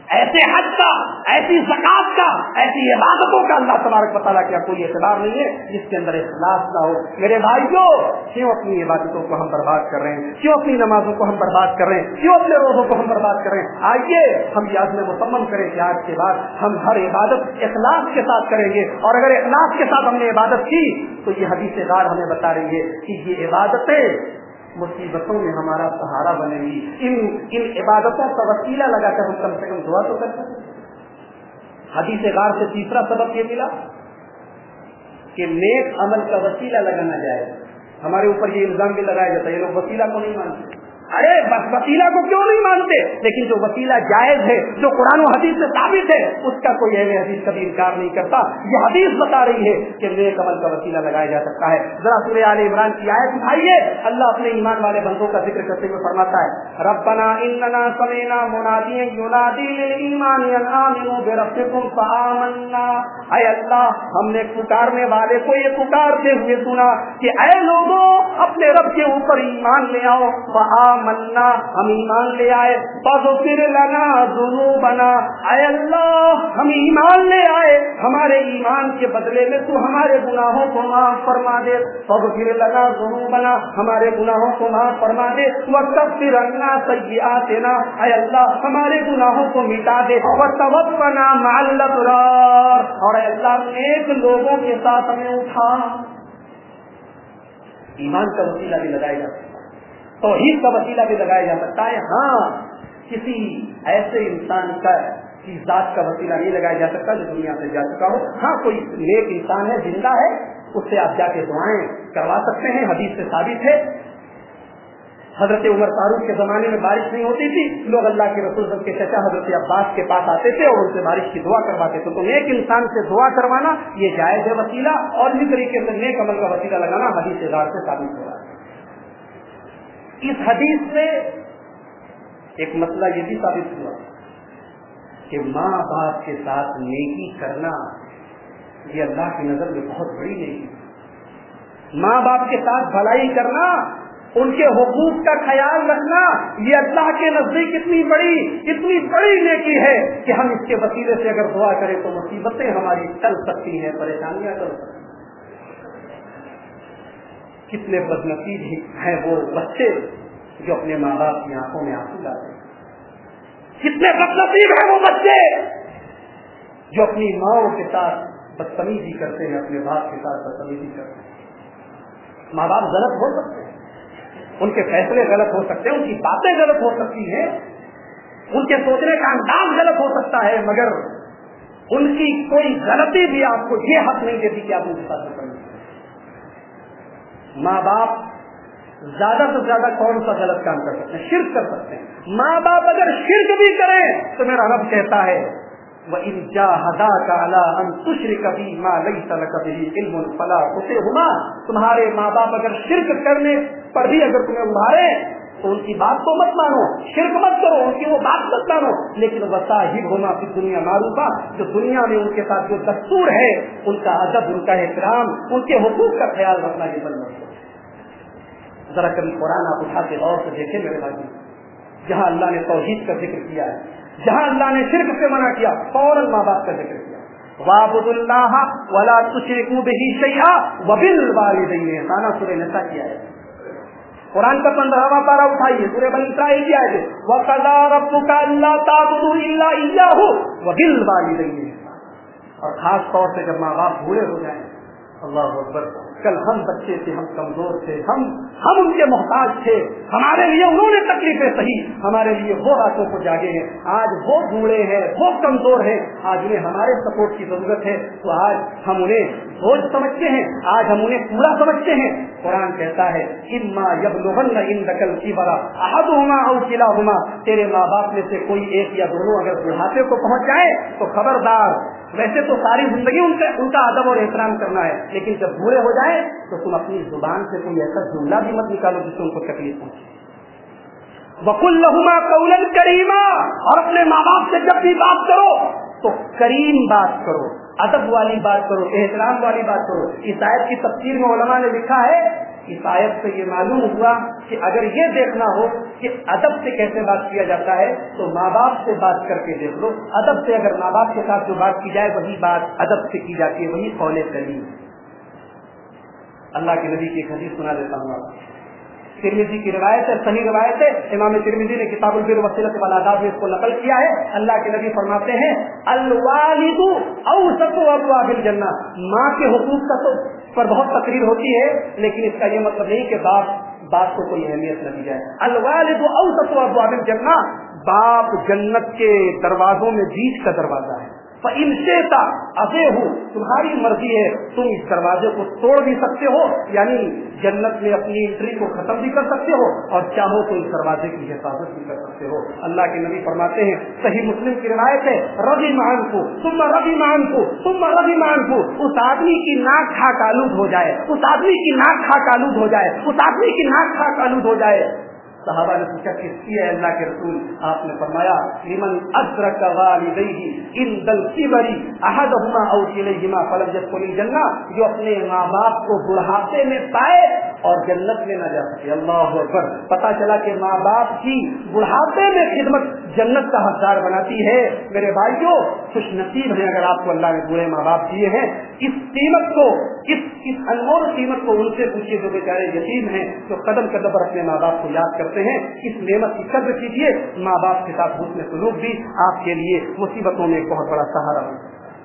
ایسے حج کا، ایسی زکات کا، ایسی عبادتوں کا اللہ تبارک و تعالیٰ کا کوئی اعتبار نہیں ہے جس کے اندر اخلاص نہ ہو۔ میرے بھائیوں، کیوں اپنی عبادتوں کو ہم برباد کر رہے ہیں؟ کیوں اپنی نمازوں کو ہم برباد کر رہے ہیں؟ کیوں اپنے روزوں کو ہم برباد کر رہے ہیں؟ آئیے ہم یہ عزم مصمم کریں کہ آج کے بعد ہم ہر عبادت اخلاص کے ساتھ کریں گے، اور اگر اخلاص کے ساتھ ہم نے عبادت کی تو یہ حدیث دار ہمیں بتا رہی ہے کہ یہ عبادتیں مصیبتوں میں ہمارا سہارا بنے گی۔ ان ان عبادتوں کا وسیلہ لگا کر ہم کم سے کم دعا تو کر سکیں۔ حدیث غار سے تیسرا سبق یہ ملا کہ نیک عمل کا وسیلہ لگانا جائے۔ ہمارے اوپر یہ الزام بھی لگایا جاتا ہے یہ لوگ وسیلہ کو نہیں مانتے۔ ارے بس وسیلہ کو کیوں نہیں مانتے؟ لیکن جو وسیلہ جائز ہے، جو قرآن و حدیث سے ثابت ہے، اس کا کوئی اہل حدیث کبھی انکار نہیں کرتا۔ یہ حدیث بتا رہی ہے کہ نیک عمل کا وسیلہ لگایا جا سکتا ہے۔ ذرا سورہ آل عمران کی آیت اٹھائیے، اللہ اپنے ایمان والے بندوں کا ذکر کرتے ہوئے فرماتا ہے ربنا اننا سمعنا منادیا ینادی للایمان ان آمنوا بربکم فآمنا۔ اے اللہ، ہم نے پکارنے والے کو یہ پکارتے ہوئے سنا کہ اے لوگوں اپنے رب کے اوپر ایمان لے آؤ۔ فآمنا، ہم ایمان لے آئے۔ فاغفر لنا ذنوبنا، اے اللہ ہم ایمان لے آئے، ہمارے ایمان کے بدلے میں تو ہمارے گناہوں کو معاف فرما دے۔ فاغفر لنا ذنوبنا، ہمارے گناہوں کو معاف فرما دے۔ وکفر عنا سیئاتنا، اے اللہ ہمارے گناہوں کو مٹا دے۔ وتوفنا مع الابرار، اور اے اللہ نیک لوگوں کے ساتھ ہمیں اٹھا۔ ایمان کا وسیلہ بھی لگایا جا سکتا ہے، توحید کا وسیلہ بھی لگایا جا سکتا ہے۔ ہاں، کسی ایسے انسان کا کی ذات کا وسیلہ نہیں لگایا جا سکتا جو دنیا سے جا چکا ہو۔ ہاں، کوئی نیک انسان ہے، زندہ ہے، اس سے آپ جا کے دعائیں کروا سکتے ہیں، حدیث سے ثابت ہے۔ حضرت عمر فاروق کے زمانے میں بارش نہیں ہوتی تھی، لوگ اللہ کے رسول کے چچا حضرت عباس کے پاس آتے تھے اور ان سے بارش کی دعا کرواتے تھے۔ تو نیک انسان سے دعا کروانا یہ جائز ہے وسیلہ، اور اسی طریقے سے نیک عمل کا وسیلہ لگانا حدیث دار سے ثابت ہو رہا ہے۔ اس حدیث سے ایک مسئلہ یہ بھی ثابت ہوا کہ ماں باپ کے ساتھ نیکی کرنا یہ اللہ کی نظر میں بہت بڑی نیکی۔ ماں باپ کے ساتھ بھلائی کرنا، ان کے حقوق کا خیال رکھنا، یہ اللہ کے نزدیک اتنی بڑی اتنی بڑی نیکی ہے کہ ہم اس کے وسیلے سے اگر دعا کریں تو مصیبتیں ہماری ٹل سکتی ہیں، پریشانیاں ٹل سکتی ہیں۔ کتنے بدنصیب ہیں وہ بچے جو اپنے ماں باپ کی آنکھوں میں آنسو ڈالتے ہیں، کتنے بدنصیب ہیں وہ بچے جو اپنی ماؤں کے ساتھ بدتمیزی کرتے ہیں، اپنے باپ کے ساتھ بدتمیزی کرتے ہیں۔ ماں باپ غلط ہو سکتے ہیں، ان کے فیصلے غلط ہو سکتے ہیں، ان کی باتیں غلط ہو سکتی ہیں، ان کے سوچنے کا انداز غلط ہو سکتا ہے، مگر ان کی کوئی غلطی بھی آپ کو یہ حق نہیں دیتی کہ آپ ان کے ساتھ کریں۔ ماں باپ زیادہ سے زیادہ کون سا غلط کام کر سکتے ہیں؟ شرک کر سکتے ہیں۔ ماں باپ اگر شرک بھی کریں تو میرا رب کہتا ہے وَإِن جَاهَدَاكَ عَلَىٰ أَن تُشْرِكَ بِي مَا لَيْسَ لَكَ بِهِ عِلْمٌ فَلَا تُطِعْهُمَا، تمہارے ماں باپ اگر شرک کرنے پر بھی اگر تمہیں ابھارے تو ان کی بات تو مت مانو، شرک مت کرو، ان کی وہ بات مت مانو، لیکن وَصَاحِبْهُمَا فِي الدُّنْيَا مَعْرُوفًا، جو دنیا میں ان کے ساتھ جو دستور ہے، ان کا ادب، ان کا احترام، ان کے حقوق کا خیال رکھنا یہ بننا چاہیے۔ ذرا کبھی قرآن آپ اٹھا کے غور سے دیکھیں میرے بھائی، جہاں اللہ نے توحید کا ذکر کیا ہے، جہاں اللہ نے شرک سے منع کیا، فوراً ماں باپ کا ذکر کیا۔ وَاعْبُدُوا اللَّهَ وَلَا تُشْرِكُوا بِهِ شَيْئًا وَبِالْوَالِدَيْنِ إِحْسَانًا، سورہ نساء کی آیت، قرآن کا پندرہواں پارہ اٹھائیے، سورہ بنی اسرائیل کی آیت، وَقَضَىٰ رَبُّكَ أَلَّا تَعْبُدُوا إِلَّا إِيَّاهُ وَبِالْوَالِدَيْنِ إِحْسَانًا، اور خاص طور سے جب ماں باپ بوڑھے ہو جائیں، اللہ اکبر، کل ہم بچے تھے، ہم کمزور تھے، ہم ہم ان کے محتاج تھے، ہمارے لیے انہوں نے تکلیفیں سہی، ہمارے لیے وہ راتوں کو جاگے ہیں، آج وہ بوڑھے ہیں، وہ کمزور ہیں، آج انہیں ہمارے سپورٹ کی ضرورت ہے، تو آج ہم انہیں بوجھ سمجھتے ہیں، آج ہم انہیں کوڑا سمجھتے ہیں۔ قرآن کہتا ہے اما یبلغن عندک الکبر احدهما او کلاهما، تیرے ماں باپ میں سے کوئی ایک یا دونوں اگر بڑھاپے کو پہنچ جائے تو خبردار، ویسے تو ساری زندگی ان سے ان کا ادب اور احترام کرنا ہے، لیکن جب بوڑھے ہو جائے تو تم اپنی زبان سے کوئی ایسا جملہ بھی مت نکالو جس سے ان کو تکلیف پہنچے۔ وَقُلْ لَهُمَا قَوْلًا كَرِيمًا، اور اپنے ماں باپ سے جب بھی بات کرو تو کریم بات کرو، ادب والی بات کرو، احترام والی بات کرو۔ اس آیت کی تفسیر میں علماء نے لکھا ہے इस आयत से ये मालूम हुआ कि अगर ये देखना हो कि अदब से कैसे बात किया जाता है तो माँ बाप से बात करके देख लो। अदब से अगर माँ बाप के साथ जो बात की जाए वही बात अदब से की जाती है, वही कौले करीम। अल्लाह के नबी की एक हदीस सुना देता हूँ आपको। तिरमिजी की रिवायत है, सही रिवायत है। इमाम तिरमिजी ने किताबुल बिर वसीलत वल आदाब में इसको नकल किया है। अल्लाह के नबी फरमाते हैं अल वालिदु औसतु अबवाबिल जन्नह। माँ के हुकूक का तो पर बहुत तकरीर होती है, लेकिन इसका ये मतलब नहीं कि बाप बाप को कोई अहमियत न दी जाए। अल वालिदु औसतु अबवाबिल जन्नह, बाप जन्नत के दरवाजों में बीच का दरवाजा है। इनशेता अबे हो, तुम्हारी मर्जी है, तुम इस दरवाजे को तोड़ भी सकते हो, यानी जन्नत में अपनी एंट्री को खत्म भी कर सकते हो, और चाहो तो इस दरवाजे की हिफाजत भी कर सकते हो। अल्लाह के नबी फरमाते हैं, सही मुस्लिम की रिवायत है, रवि मान को तुम रवि मान को तुम रवि मान को, उस आदमी की नाक खाक आलूद हो जाए, उस आदमी की नाक खाक आलूद हो जाए, उस आदमी की नाक खाक आलूद हो जाए। सहाबा ने पूछा किसकी है अल्लाह के रसूल? आपने फरमाया लिमन अदरक वालिदैहि इंदल किबरी अहदहुमा औ किलैहिमा फलम यदखुल जन्नह, जो अपने माँ बाप को बुढ़ापे में पाए और जन्नत में न जा सके। अल्लाहु अकबर। पता चला कि माँ बाप की बुढ़ापे में खिदमत जन्नत का हकदार बनाती है। मेरे भाइयों, खुश नसीब है अगर आपको अल्लाह ने बूढ़े माँ बाप दिए हैं। इस कीमत को, इस इस अनमोल कीमत को उनसे पूछिए जो बेचारे यतीम हैं, जो कदम कदम पर अपने माँ बाप को याद करते हैं। इस नेमत की कद्र कीजिए। माँ बाप के साथ हुस्न सलूक भी आपके लिए मुसीबतों में एक बहुत बड़ा सहारा हो।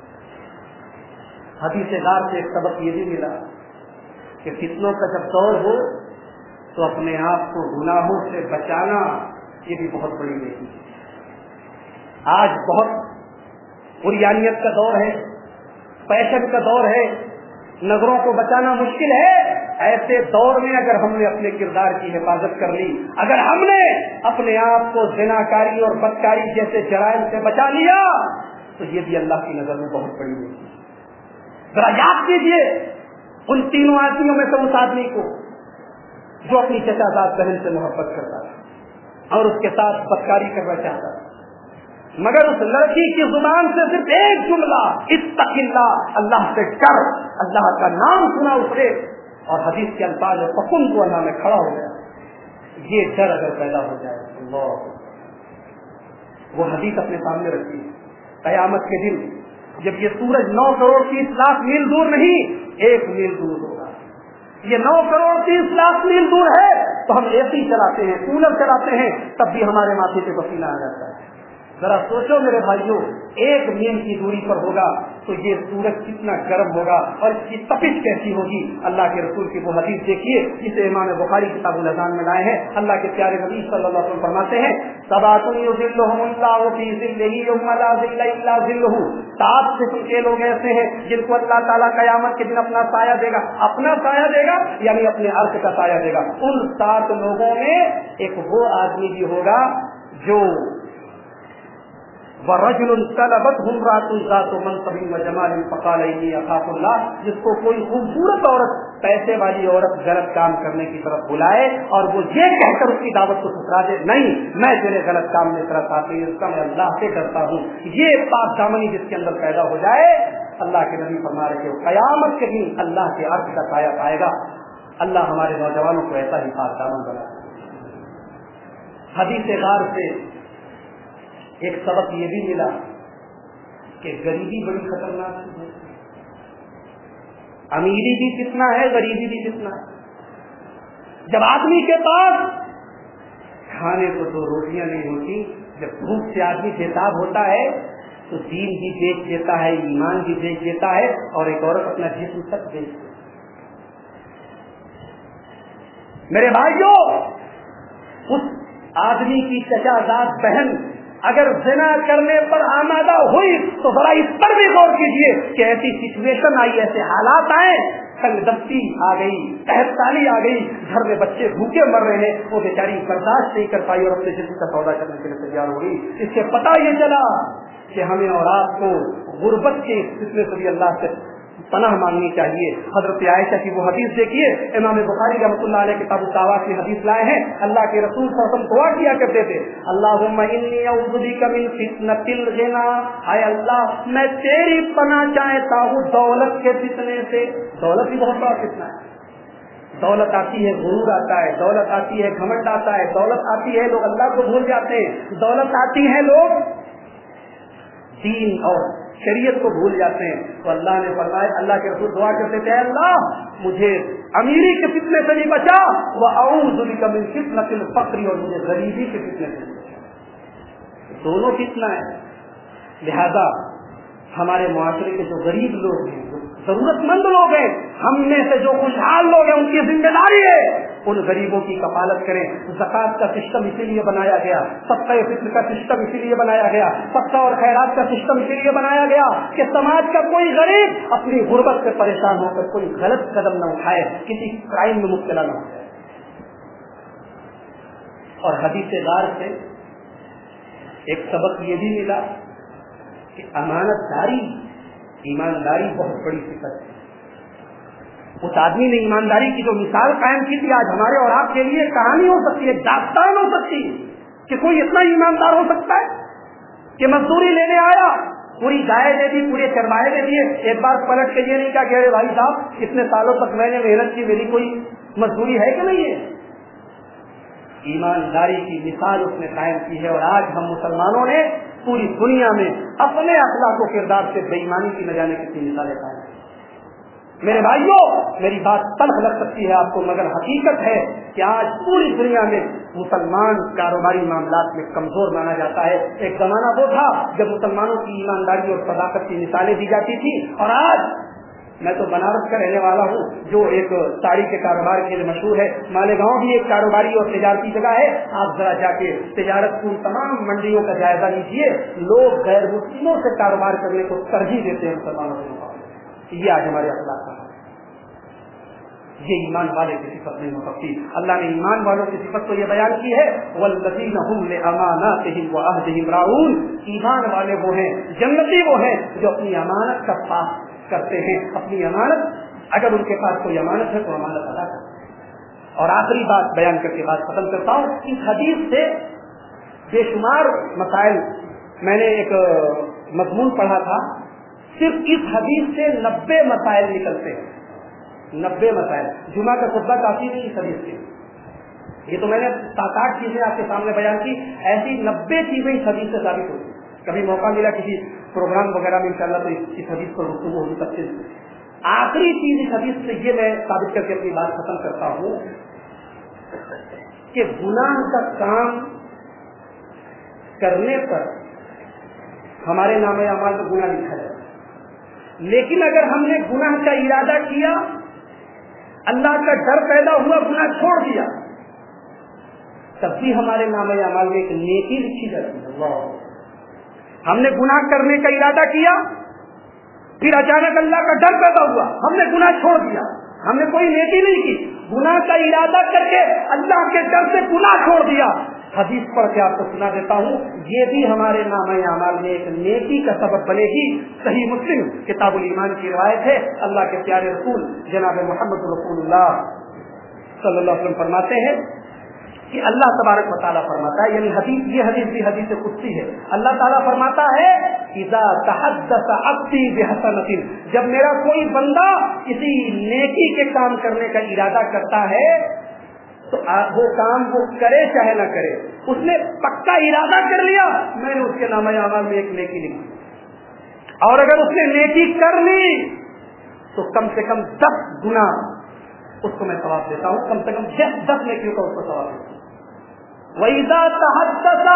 हदीस गार से एक सबक ये भी मिला कि फितनों का जब दौर हो तो अपने आप को गुनाहों से बचाना ये भी बहुत बड़ी नेकी है। आज बहुत उरियानियत का दौर है, पैशन का दौर है, नजरों को बचाना मुश्किल है। ऐसे दौर में अगर हमने अपने किरदार की हिफाजत कर ली, अगर हमने अपने आप को ज़िनाकारी और बदकारी जैसे जराइम से बचा लिया, तो ये भी अल्लाह की नजर में बहुत बड़ी नेकी है। जरा याद कीजिए उन तीनों आदमियों में से उस आदमी को जो अपनी चचाजाद बहन से मोहब्बत करता था और उसके साथ बदकारी करना चाहता था, मगर उस लड़की की जुबान से सिर्फ एक जुमला इत्तक़िल्लाह, अल्लाह से डर, अल्लाह का नाम सुना उससे, और हदीस के अल्फाज में फकुम तो अल्लाह में खड़ा हो गया। ये डर अगर पैदा हो जाए, अल्लाह, वो हदीस अपने सामने रखी। कयामत के दिन जब ये सूरज नौ करोड़ तीस लाख मील दूर नहीं, एक मील दूर होगा। ये नौ करोड़ तीस लाख मील दूर है तो हम एसी चलाते हैं, कूलर चलाते हैं, तब भी हमारे माथे पे पसीना आ जाता है। जरा सोचो मेरे भाइयों, एक मील की दूरी पर होगा तो ये सूरज कितना गर्म होगा और इसकी तपिश कैसी होगी। अल्लाह के रसूल की वो हदीस देखिए जिसे इमाम बुखारी किताबुल अज़ान में लाए हैं। अल्लाह के प्यारे नबी सल्लल्लाहु अलैहि वसल्लम फरमाते हैं, सबातुन युज़िल्लुहुमुल्लाहु फी ज़िल्लिही यौमा ला ज़िल्ला इल्ला ज़िल्लुहु। सात किस्म के लोग ऐसे हैं जिनको अल्लाह ताला कयामत के दिन अपना साया देगा, अपना साया देगा यानी अपने अर्श का साया देगा। उन सात लोगों में एक वो आदमी भी होगा जो वरजुलुन तलबतहु इम्राअतुन ज़ातु मनसबिन व जमालिन फ़क़ाल इन्नी अख़ाफ़ुल्लाह, जिसको कोई खूबसूरत औरत, पैसे वाली औरत गलत काम करने की तरफ बुलाए और वो ये कहकर उसकी दावत को ठुकरा दे, नहीं मैं तेरे गलत काम में तरफ आती हूँ, इसका मैं अल्लाह से डरता हूँ। ये पाक दामनी जिसके अंदर पैदा हो जाए, अल्लाह के नबी फरमा रहे थे क़यामत के दिन अल्लाह के अर्श का साया पाएगा। अल्लाह हमारे नौजवानों को ऐसा ही पाक दामन बना। हदीस गार से एक सबक ये भी मिला कि गरीबी बड़ी खतरनाक है। अमीरी भी कितना है, गरीबी भी कितना है। जब आदमी के पास खाने को दो रोटियां नहीं होती, जब भूख से आदमी बेताब होता है तो दीन भी बेच देता है, ईमान भी बेच देता है और एक औरत अपना जिस्म तक बेच देती। मेरे भाइयों, उस आदमी की चचाजाद बहन अगर ज़िना करने पर आमादा हुई तो जरा इस पर भी गौर कीजिए कि ऐसी सिचुएशन आई, ऐसे हालात आए, तंगदस्ती आ गई, कहताली आ गई, घर में बच्चे भूखे मर रहे हैं, वो बेचारी बर्दाश्त नहीं कर पाई और अपने जिस्म का सौदा करने के लिए तैयार हो गई। इससे पता ये चला कि हमें और आपको गुर्बत के सिलसिले से भी अल्लाह से पनाह मांगनी चाहिए। हजरत आयशा की वो हदीस देखिए, इमाम बुखारी रहमतुल्लाह अलैह किताब दावात की हदीस लाए हैं। अल्लाह के रसूल सल्लल्लाहु अलैहि वसल्लम दुआ किया करते थे, अल्लाहुम्मा इन्नी अऊज़ु बिका मिन फितनतिल गिना, हाय अल्लाह मैं तेरी पनाह चाहता हूँ दौलत के फितने से। दौलत भी बहुत बड़ा फितना है, दौलत आती है गुरूर आता है, दौलत आती है घमंड आता है, दौलत आती है लोग अल्लाह को भूल जाते हैं, दौलत आती है लोग दीन और शरीयत को भूल जाते हैं। तो अल्लाह ने फरमाया, अल्लाह के रसूल दुआ करते थे, अल्लाह मुझे अमीरी के फितने से भी बचा, व अऊज़ु बिका मिन फितनतिल फ़क़्र, और मुझे गरीबी के फितने से भी बचा। दोनों फितना है। लिहाजा हमारे मुआशरे के जो गरीब लोग हैं, जो जरूरतमंद लोग हैं, हम में से जो खुशहाल लोग हैं, उनकी जिम्मेदारी है उन गरीबों की कफालत करें। ज़कात का सिस्टम इसीलिए बनाया गया, सदका फित्र का सिस्टम इसीलिए बनाया गया, सदका और खैरात का सिस्टम इसीलिए बनाया गया कि समाज का कोई गरीब अपनी गुर्बत से परेशान होकर कोई गलत कदम न उठाए, किसी क्राइम में मुब्तला न हो। और हदीस गार से एक सबक ये भी मिला कि अमानतदारी, ईमानदारी बहुत बड़ी सिफत है। उस आदमी ने ईमानदारी की जो मिसाल कायम की थी, आज हमारे और आपके लिए कहानी हो सकती है, दास्तान हो सकती है कि कोई इतना ईमानदार हो सकता है कि मजदूरी लेने आया, पूरी गाय दे दी, पूरे चरवाहे दे दिए, एक बार पलट के ये नहीं कहा कि अरे भाई साहब इतने सालों तक मैंने मेहनत की, मेरी कोई मजदूरी है कि नहीं है। ईमानदारी की मिसाल उसने कायम की है। और आज हम मुसलमानों ने पूरी दुनिया में अपने अखलाक व किरदार से बेईमानी की न जाने कितनी मिसालें कायम की। मेरे भाइयों, मेरी बात तल्ख लग सकती है आपको, मगर हकीकत है कि आज पूरी दुनिया में मुसलमान कारोबारी मामलात में कमजोर माना जाता है। एक जमाना वो था जब मुसलमानों की ईमानदारी और सदाकत की मिसालें दी जाती थी। और आज मैं तो बनारस का रहने वाला हूँ, जो एक साड़ी के कारोबार के लिए मशहूर है। मालेगांव भी एक कारोबारी और तिजारती जगह है। आप जरा जाके तिजारत की तमाम मंडियों का जायजा लीजिए, लोग गैर मुस्लिमों से कारोबार करने को तरजीह देते हैं मुसलमानों के मुकाबले। ये आज हमारे अखलाक का है। ये ईमान वाले की सिफत नहीं हो सकती। अल्लाह ने ईमान वालों की सिफत तो ये बयान की है, वल्लज़ीना हुम लिअमानातिहिम व अहदिहिम राऊन। ईमान वाले वो हैं, जन्नती वो हैं जो अपनी अमानत का पास करते हैं। अपनी अमानत, अगर उनके पास कोई अमानत है तो अमानत अदा करते हैं। और आखिरी बात बयान करके बात खत्म करता हूँ। इस हदीस से बेशुमार मसाइल, मैंने एक मजमून पढ़ा था, सिर्फ इस हदीस से नब्बे मसाइल निकलते हैं। नब्बे मसाइल। जुमा का खुतबा काफी नहीं इस हदीस के, ये तो मैंने सात आठ चीजें आपके सामने बयान की, ऐसी नब्बे चीजें इस हदीस से साबित होती। कभी मौका मिला किसी प्रोग्राम वगैरह में इंशाल्लाह तो इस, इस हदीस पर गुफ्तगू होगी सबसे। आखिरी चीज इस हदीस से ये मैं साबित करके अपनी बात खत्म करता हूँ कि गुनाह का काम करने पर हमारे नामे अमाल में गुनाह लिखा जाए, लेकिन अगर हमने गुनाह का इरादा किया, अल्लाह का डर पैदा हुआ, गुनाह छोड़ दिया, तब भी हमारे नामे अमाल में एक नेकी लिखी जाती है। अल्लाह, हमने गुनाह करने का इरादा किया, फिर अचानक अल्लाह का डर पैदा हुआ, हमने गुनाह छोड़ दिया, हमने कोई नेकी नहीं की, गुनाह का इरादा करके अल्लाह के डर से गुनाह छोड़ दिया। हदीस पढ़ के आपको सुना देता हूँ, ये भी हमारे नामे अमाल में एक नेकी का सबब बनेगी। सही मुस्लिम किताबुल ईमान की रिवायत है। अल्लाह के प्यारे रसूल जनाब मोहम्मद रसूलुल्लाह सल्लल्लाहु अलैहि वसल्लम फरमाते हैं कि अल्लाह तबारक व तआला फरमाता है, यानी हदीस, ये हदीस भी हदीस कुदसी है। अल्लाह ताला फरमाता है, इज़ा तहद्दस अब्दी बिहसनतिन, जब मेरा कोई बंदा किसी नेकी के काम करने का इरादा करता है तो वो काम वो करे चाहे ना करे, उसने पक्का इरादा कर लिया, मैंने उसके नामे अमाल में एक नेकी लिखी। और अगर उसने नेकी कर ली तो कम से कम दस गुना उसको मैं सवाब देता हूँ, कम से कम दस दस नेकियों का उसको सवाब देता हूँ। वइज़ा तहद्दसा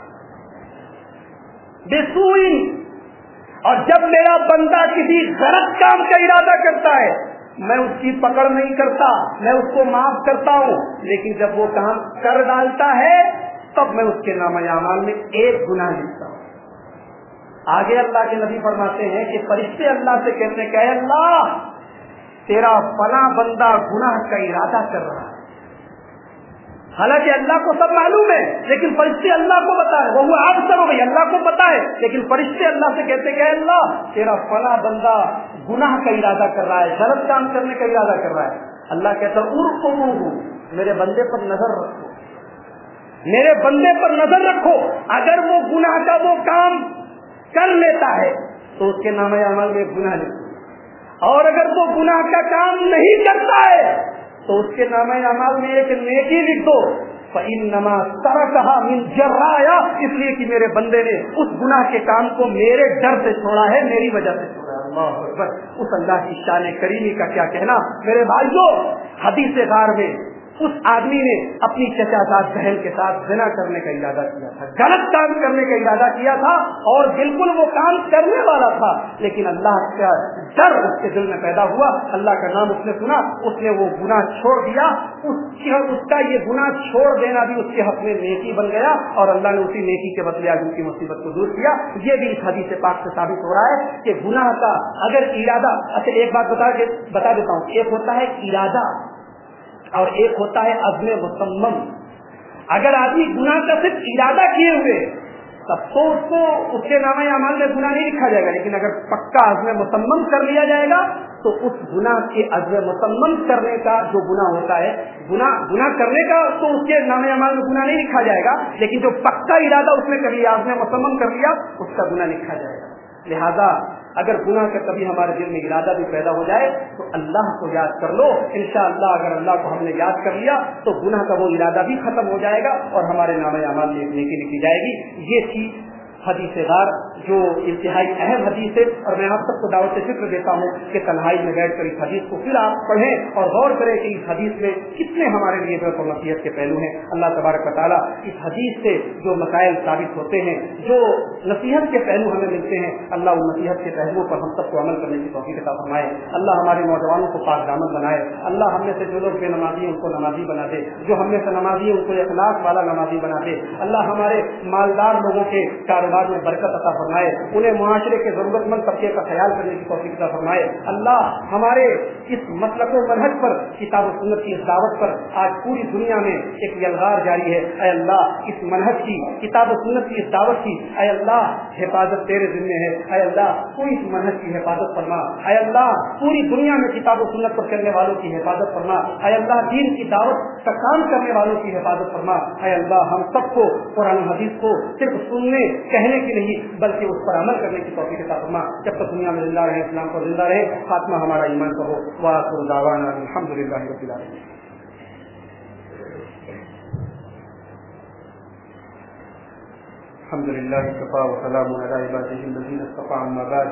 बिसूइन, और जब मेरा बंदा किसी गलत काम का इरादा करता है, मैं उसकी पकड़ नहीं करता, मैं उसको माफ करता हूँ, लेकिन जब वो काम कर डालता है तब मैं उसके नामे अमाल में एक गुनाह लिखता हूँ। आगे अल्लाह के नबी फरमाते हैं कि फरिश्ते अल्लाह से कहते हैं कि अल्लाह, तेरा फला बंदा गुनाह का इरादा कर रहा है। हालांकि अल्लाह को सब मालूम है, लेकिन फरिश्ते अल्लाह को बता है, वो आप सब हो गई, अल्लाह को पता है, लेकिन फरिश्ते अल्लाह से कहते हैं अल्लाह, तेरा फला बंदा गुनाह का इरादा कर रहा है, गलत काम करने का इरादा कर रहा है। अल्लाह कहता है उर्कुबूहु, मेरे बंदे पर नजर रखो, मेरे बंदे पर नजर रखो, अगर वो गुनाह का वो काम कर लेता है तो उसके नामे अमल में गुनाह लिखो, और अगर वो गुनाह का काम नहीं करता है تو اس کے नाम अमाल में एक नेकी लिख दो, فإنما تركها من جرايا, اس لیے کہ میرے بندے نے اس گناہ کے کام کو میرے ڈر سے چھوڑا ہے, میری وجہ سے چھوڑا ہے. اللہ اکبر. اس اللہ کی شان کریمی کا کیا کہنا میرے بھائیوں. حدیث غار میں اس آدمی نے اپنی چچا زاد بہن کے ساتھ زنا کرنے کا ارادہ کیا تھا, غلط کام کرنے کا ارادہ کیا تھا, اور بالکل وہ کام کرنے والا تھا, لیکن اللہ کا ڈر اس کے دل میں پیدا ہوا, اللہ کا نام اس نے سنا, اس نے وہ گناہ چھوڑ دیا. اس کی اس کا یہ گناہ چھوڑ دینا بھی اس کے حق میں نیکی بن گیا, اور اللہ نے اسی نیکی کے بدلے آج ان کی مصیبت کو دور کیا. یہ بھی اس حدیث پاک سے ثابت ہو رہا ہے کہ گناہ کا اگر ارادہ, اچھا ایک بات بتا بتا دیتا ہوں, ایک ہوتا ہے ارادہ اور ایک ہوتا ہے عزم مصمم. اگر آدمی گناہ کا صرف ارادہ کیے ہوئے تب تو اس کو اس کے نام اعمال میں گناہ نہیں لکھا جائے گا, لیکن اگر پکا عزم مصمم کر لیا جائے گا تو اس گناہ کے عزم مصمم کرنے کا جو گناہ ہوتا ہے, گناہ گناہ کرنے کا تو اس کے نام اعمال میں گناہ نہیں لکھا جائے گا, لیکن جو پکا ارادہ اس نے کر لیا, عزم مصمم کر لیا, اس کا گناہ لکھا جائے گا. لہذا اگر گناہ کا کبھی ہمارے دل میں ارادہ بھی پیدا ہو جائے تو اللہ کو یاد کر لو, انشاءاللہ اگر اللہ کو ہم نے یاد کر لیا تو گناہ کا وہ ارادہ بھی ختم ہو جائے گا اور ہمارے نام اعمال میں ایک نیکی لکھی جائے گی. یہ تھی حدیث غار جو انتہائی اہم حدیث ہے, اور میں آپ سب کو دعوت فکر دیتا ہوں کہ تنہائی میں بیٹھ کر اس حدیث کو پھر آپ پڑھیں اور غور کریں کہ اس حدیث میں کتنے ہمارے لیے عبرت اور نصیحت کے پہلو ہیں. اللہ تبارک و تعالیٰ اس حدیث سے جو مسائل ثابت ہوتے ہیں, جو نصیحت کے پہلو ہمیں ملتے ہیں, اللہ ان نصیحت کے پہلوؤں پر ہم سب کو عمل کرنے کی توفیق عطا فرمائے. اللہ ہمارے نوجوانوں کو پاک دامن بنائے. اللہ ہم میں سے جو لوگ بے نمازی ہیں ان کو نمازی بنا دے, جو ہم میں سے نمازی ہیں ان کو اخلاق والا نمازی بنا دے. اللہ ہمارے مالدار لوگوں کے کاروبار میں برکت عطا فرمائے, انہیں معاشرے کے ضرورت مند طبقے کا خیال کرنے کی توفیق عطا فرمائے. اللہ ہمارے اس مسلک و منہج پر, کتاب و سنت کی اس دعوت پر آج پوری دنیا میں ایک یلغار جاری ہے. اے اللہ اس منہج کی, کتاب و سنت کی اس دعوت کی اے اللہ حفاظت تیرے ذمہ ہے. اے اللہ تو اس منہج کی حفاظت فرما. اے اللہ پوری دنیا میں کتاب و سنت پر چلنے والوں کی حفاظت فرما. اے اللہ دین کی دعوت کا کام کرنے والوں کی حفاظت فرما. اے اللہ ہم سب کو قرآن حدیث کو صرف سننے کہنے کی نہیں بلکہ اس پر عمل کرنے کی توفیق عطا فرما. جب تک دنیا میں زندہ رہے اسلام پر زندہ رہے, خاتمہ ہمارا ایمان پر ہو. وآخر دعوانا الحمدللہ رب العالمین. الحمد لله كفى وسلام على عباده الذين اصطفى. أما بعد,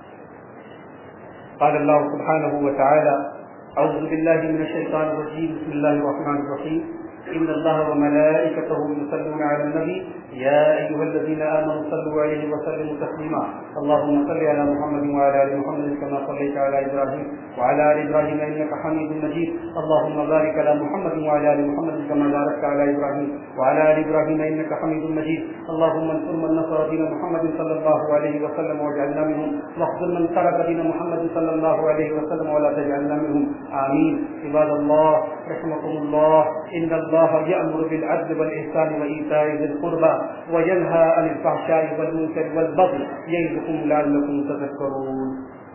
قال الله سبحانه وتعالى أعوذ بالله من الشيطان الرجيم بسم الله الرحمن الرحيم إن الله وملائكته يصلون على النبي يا أيها الذين آمنوا صلوا عليه وسلموا تسليما. اللهم صل على محمد وعلى آل محمد كما صليت على إبراهيم وعلى آل إبراهيم إنك حميد مجيد. اللهم بارك على محمد وعلى آل محمد كما باركت على إبراهيم وعلى آل إبراهيم إنك حميد مجيد. اللهم انصر من نصر دين محمد صلى الله عليه وسلم واجعلنا منهم, واخذل من ترك دين محمد صلى الله عليه وسلم ولا تجعلنا منهم. آمين. عباد الله رحمكم الله, إن الله يأمر بالعدل والإحسان وإيتاء ذي القربى وينهى عن الفحشاء والمنكر والبغي يعظكم لعلكم تذكرون.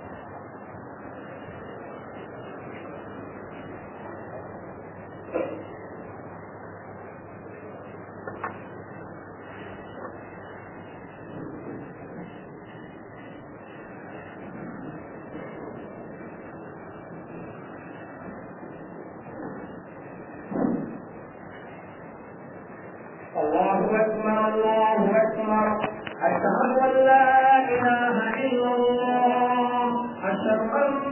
الله أكبر الله أكبر أشهد أن لا إله إلا الله أشهد أن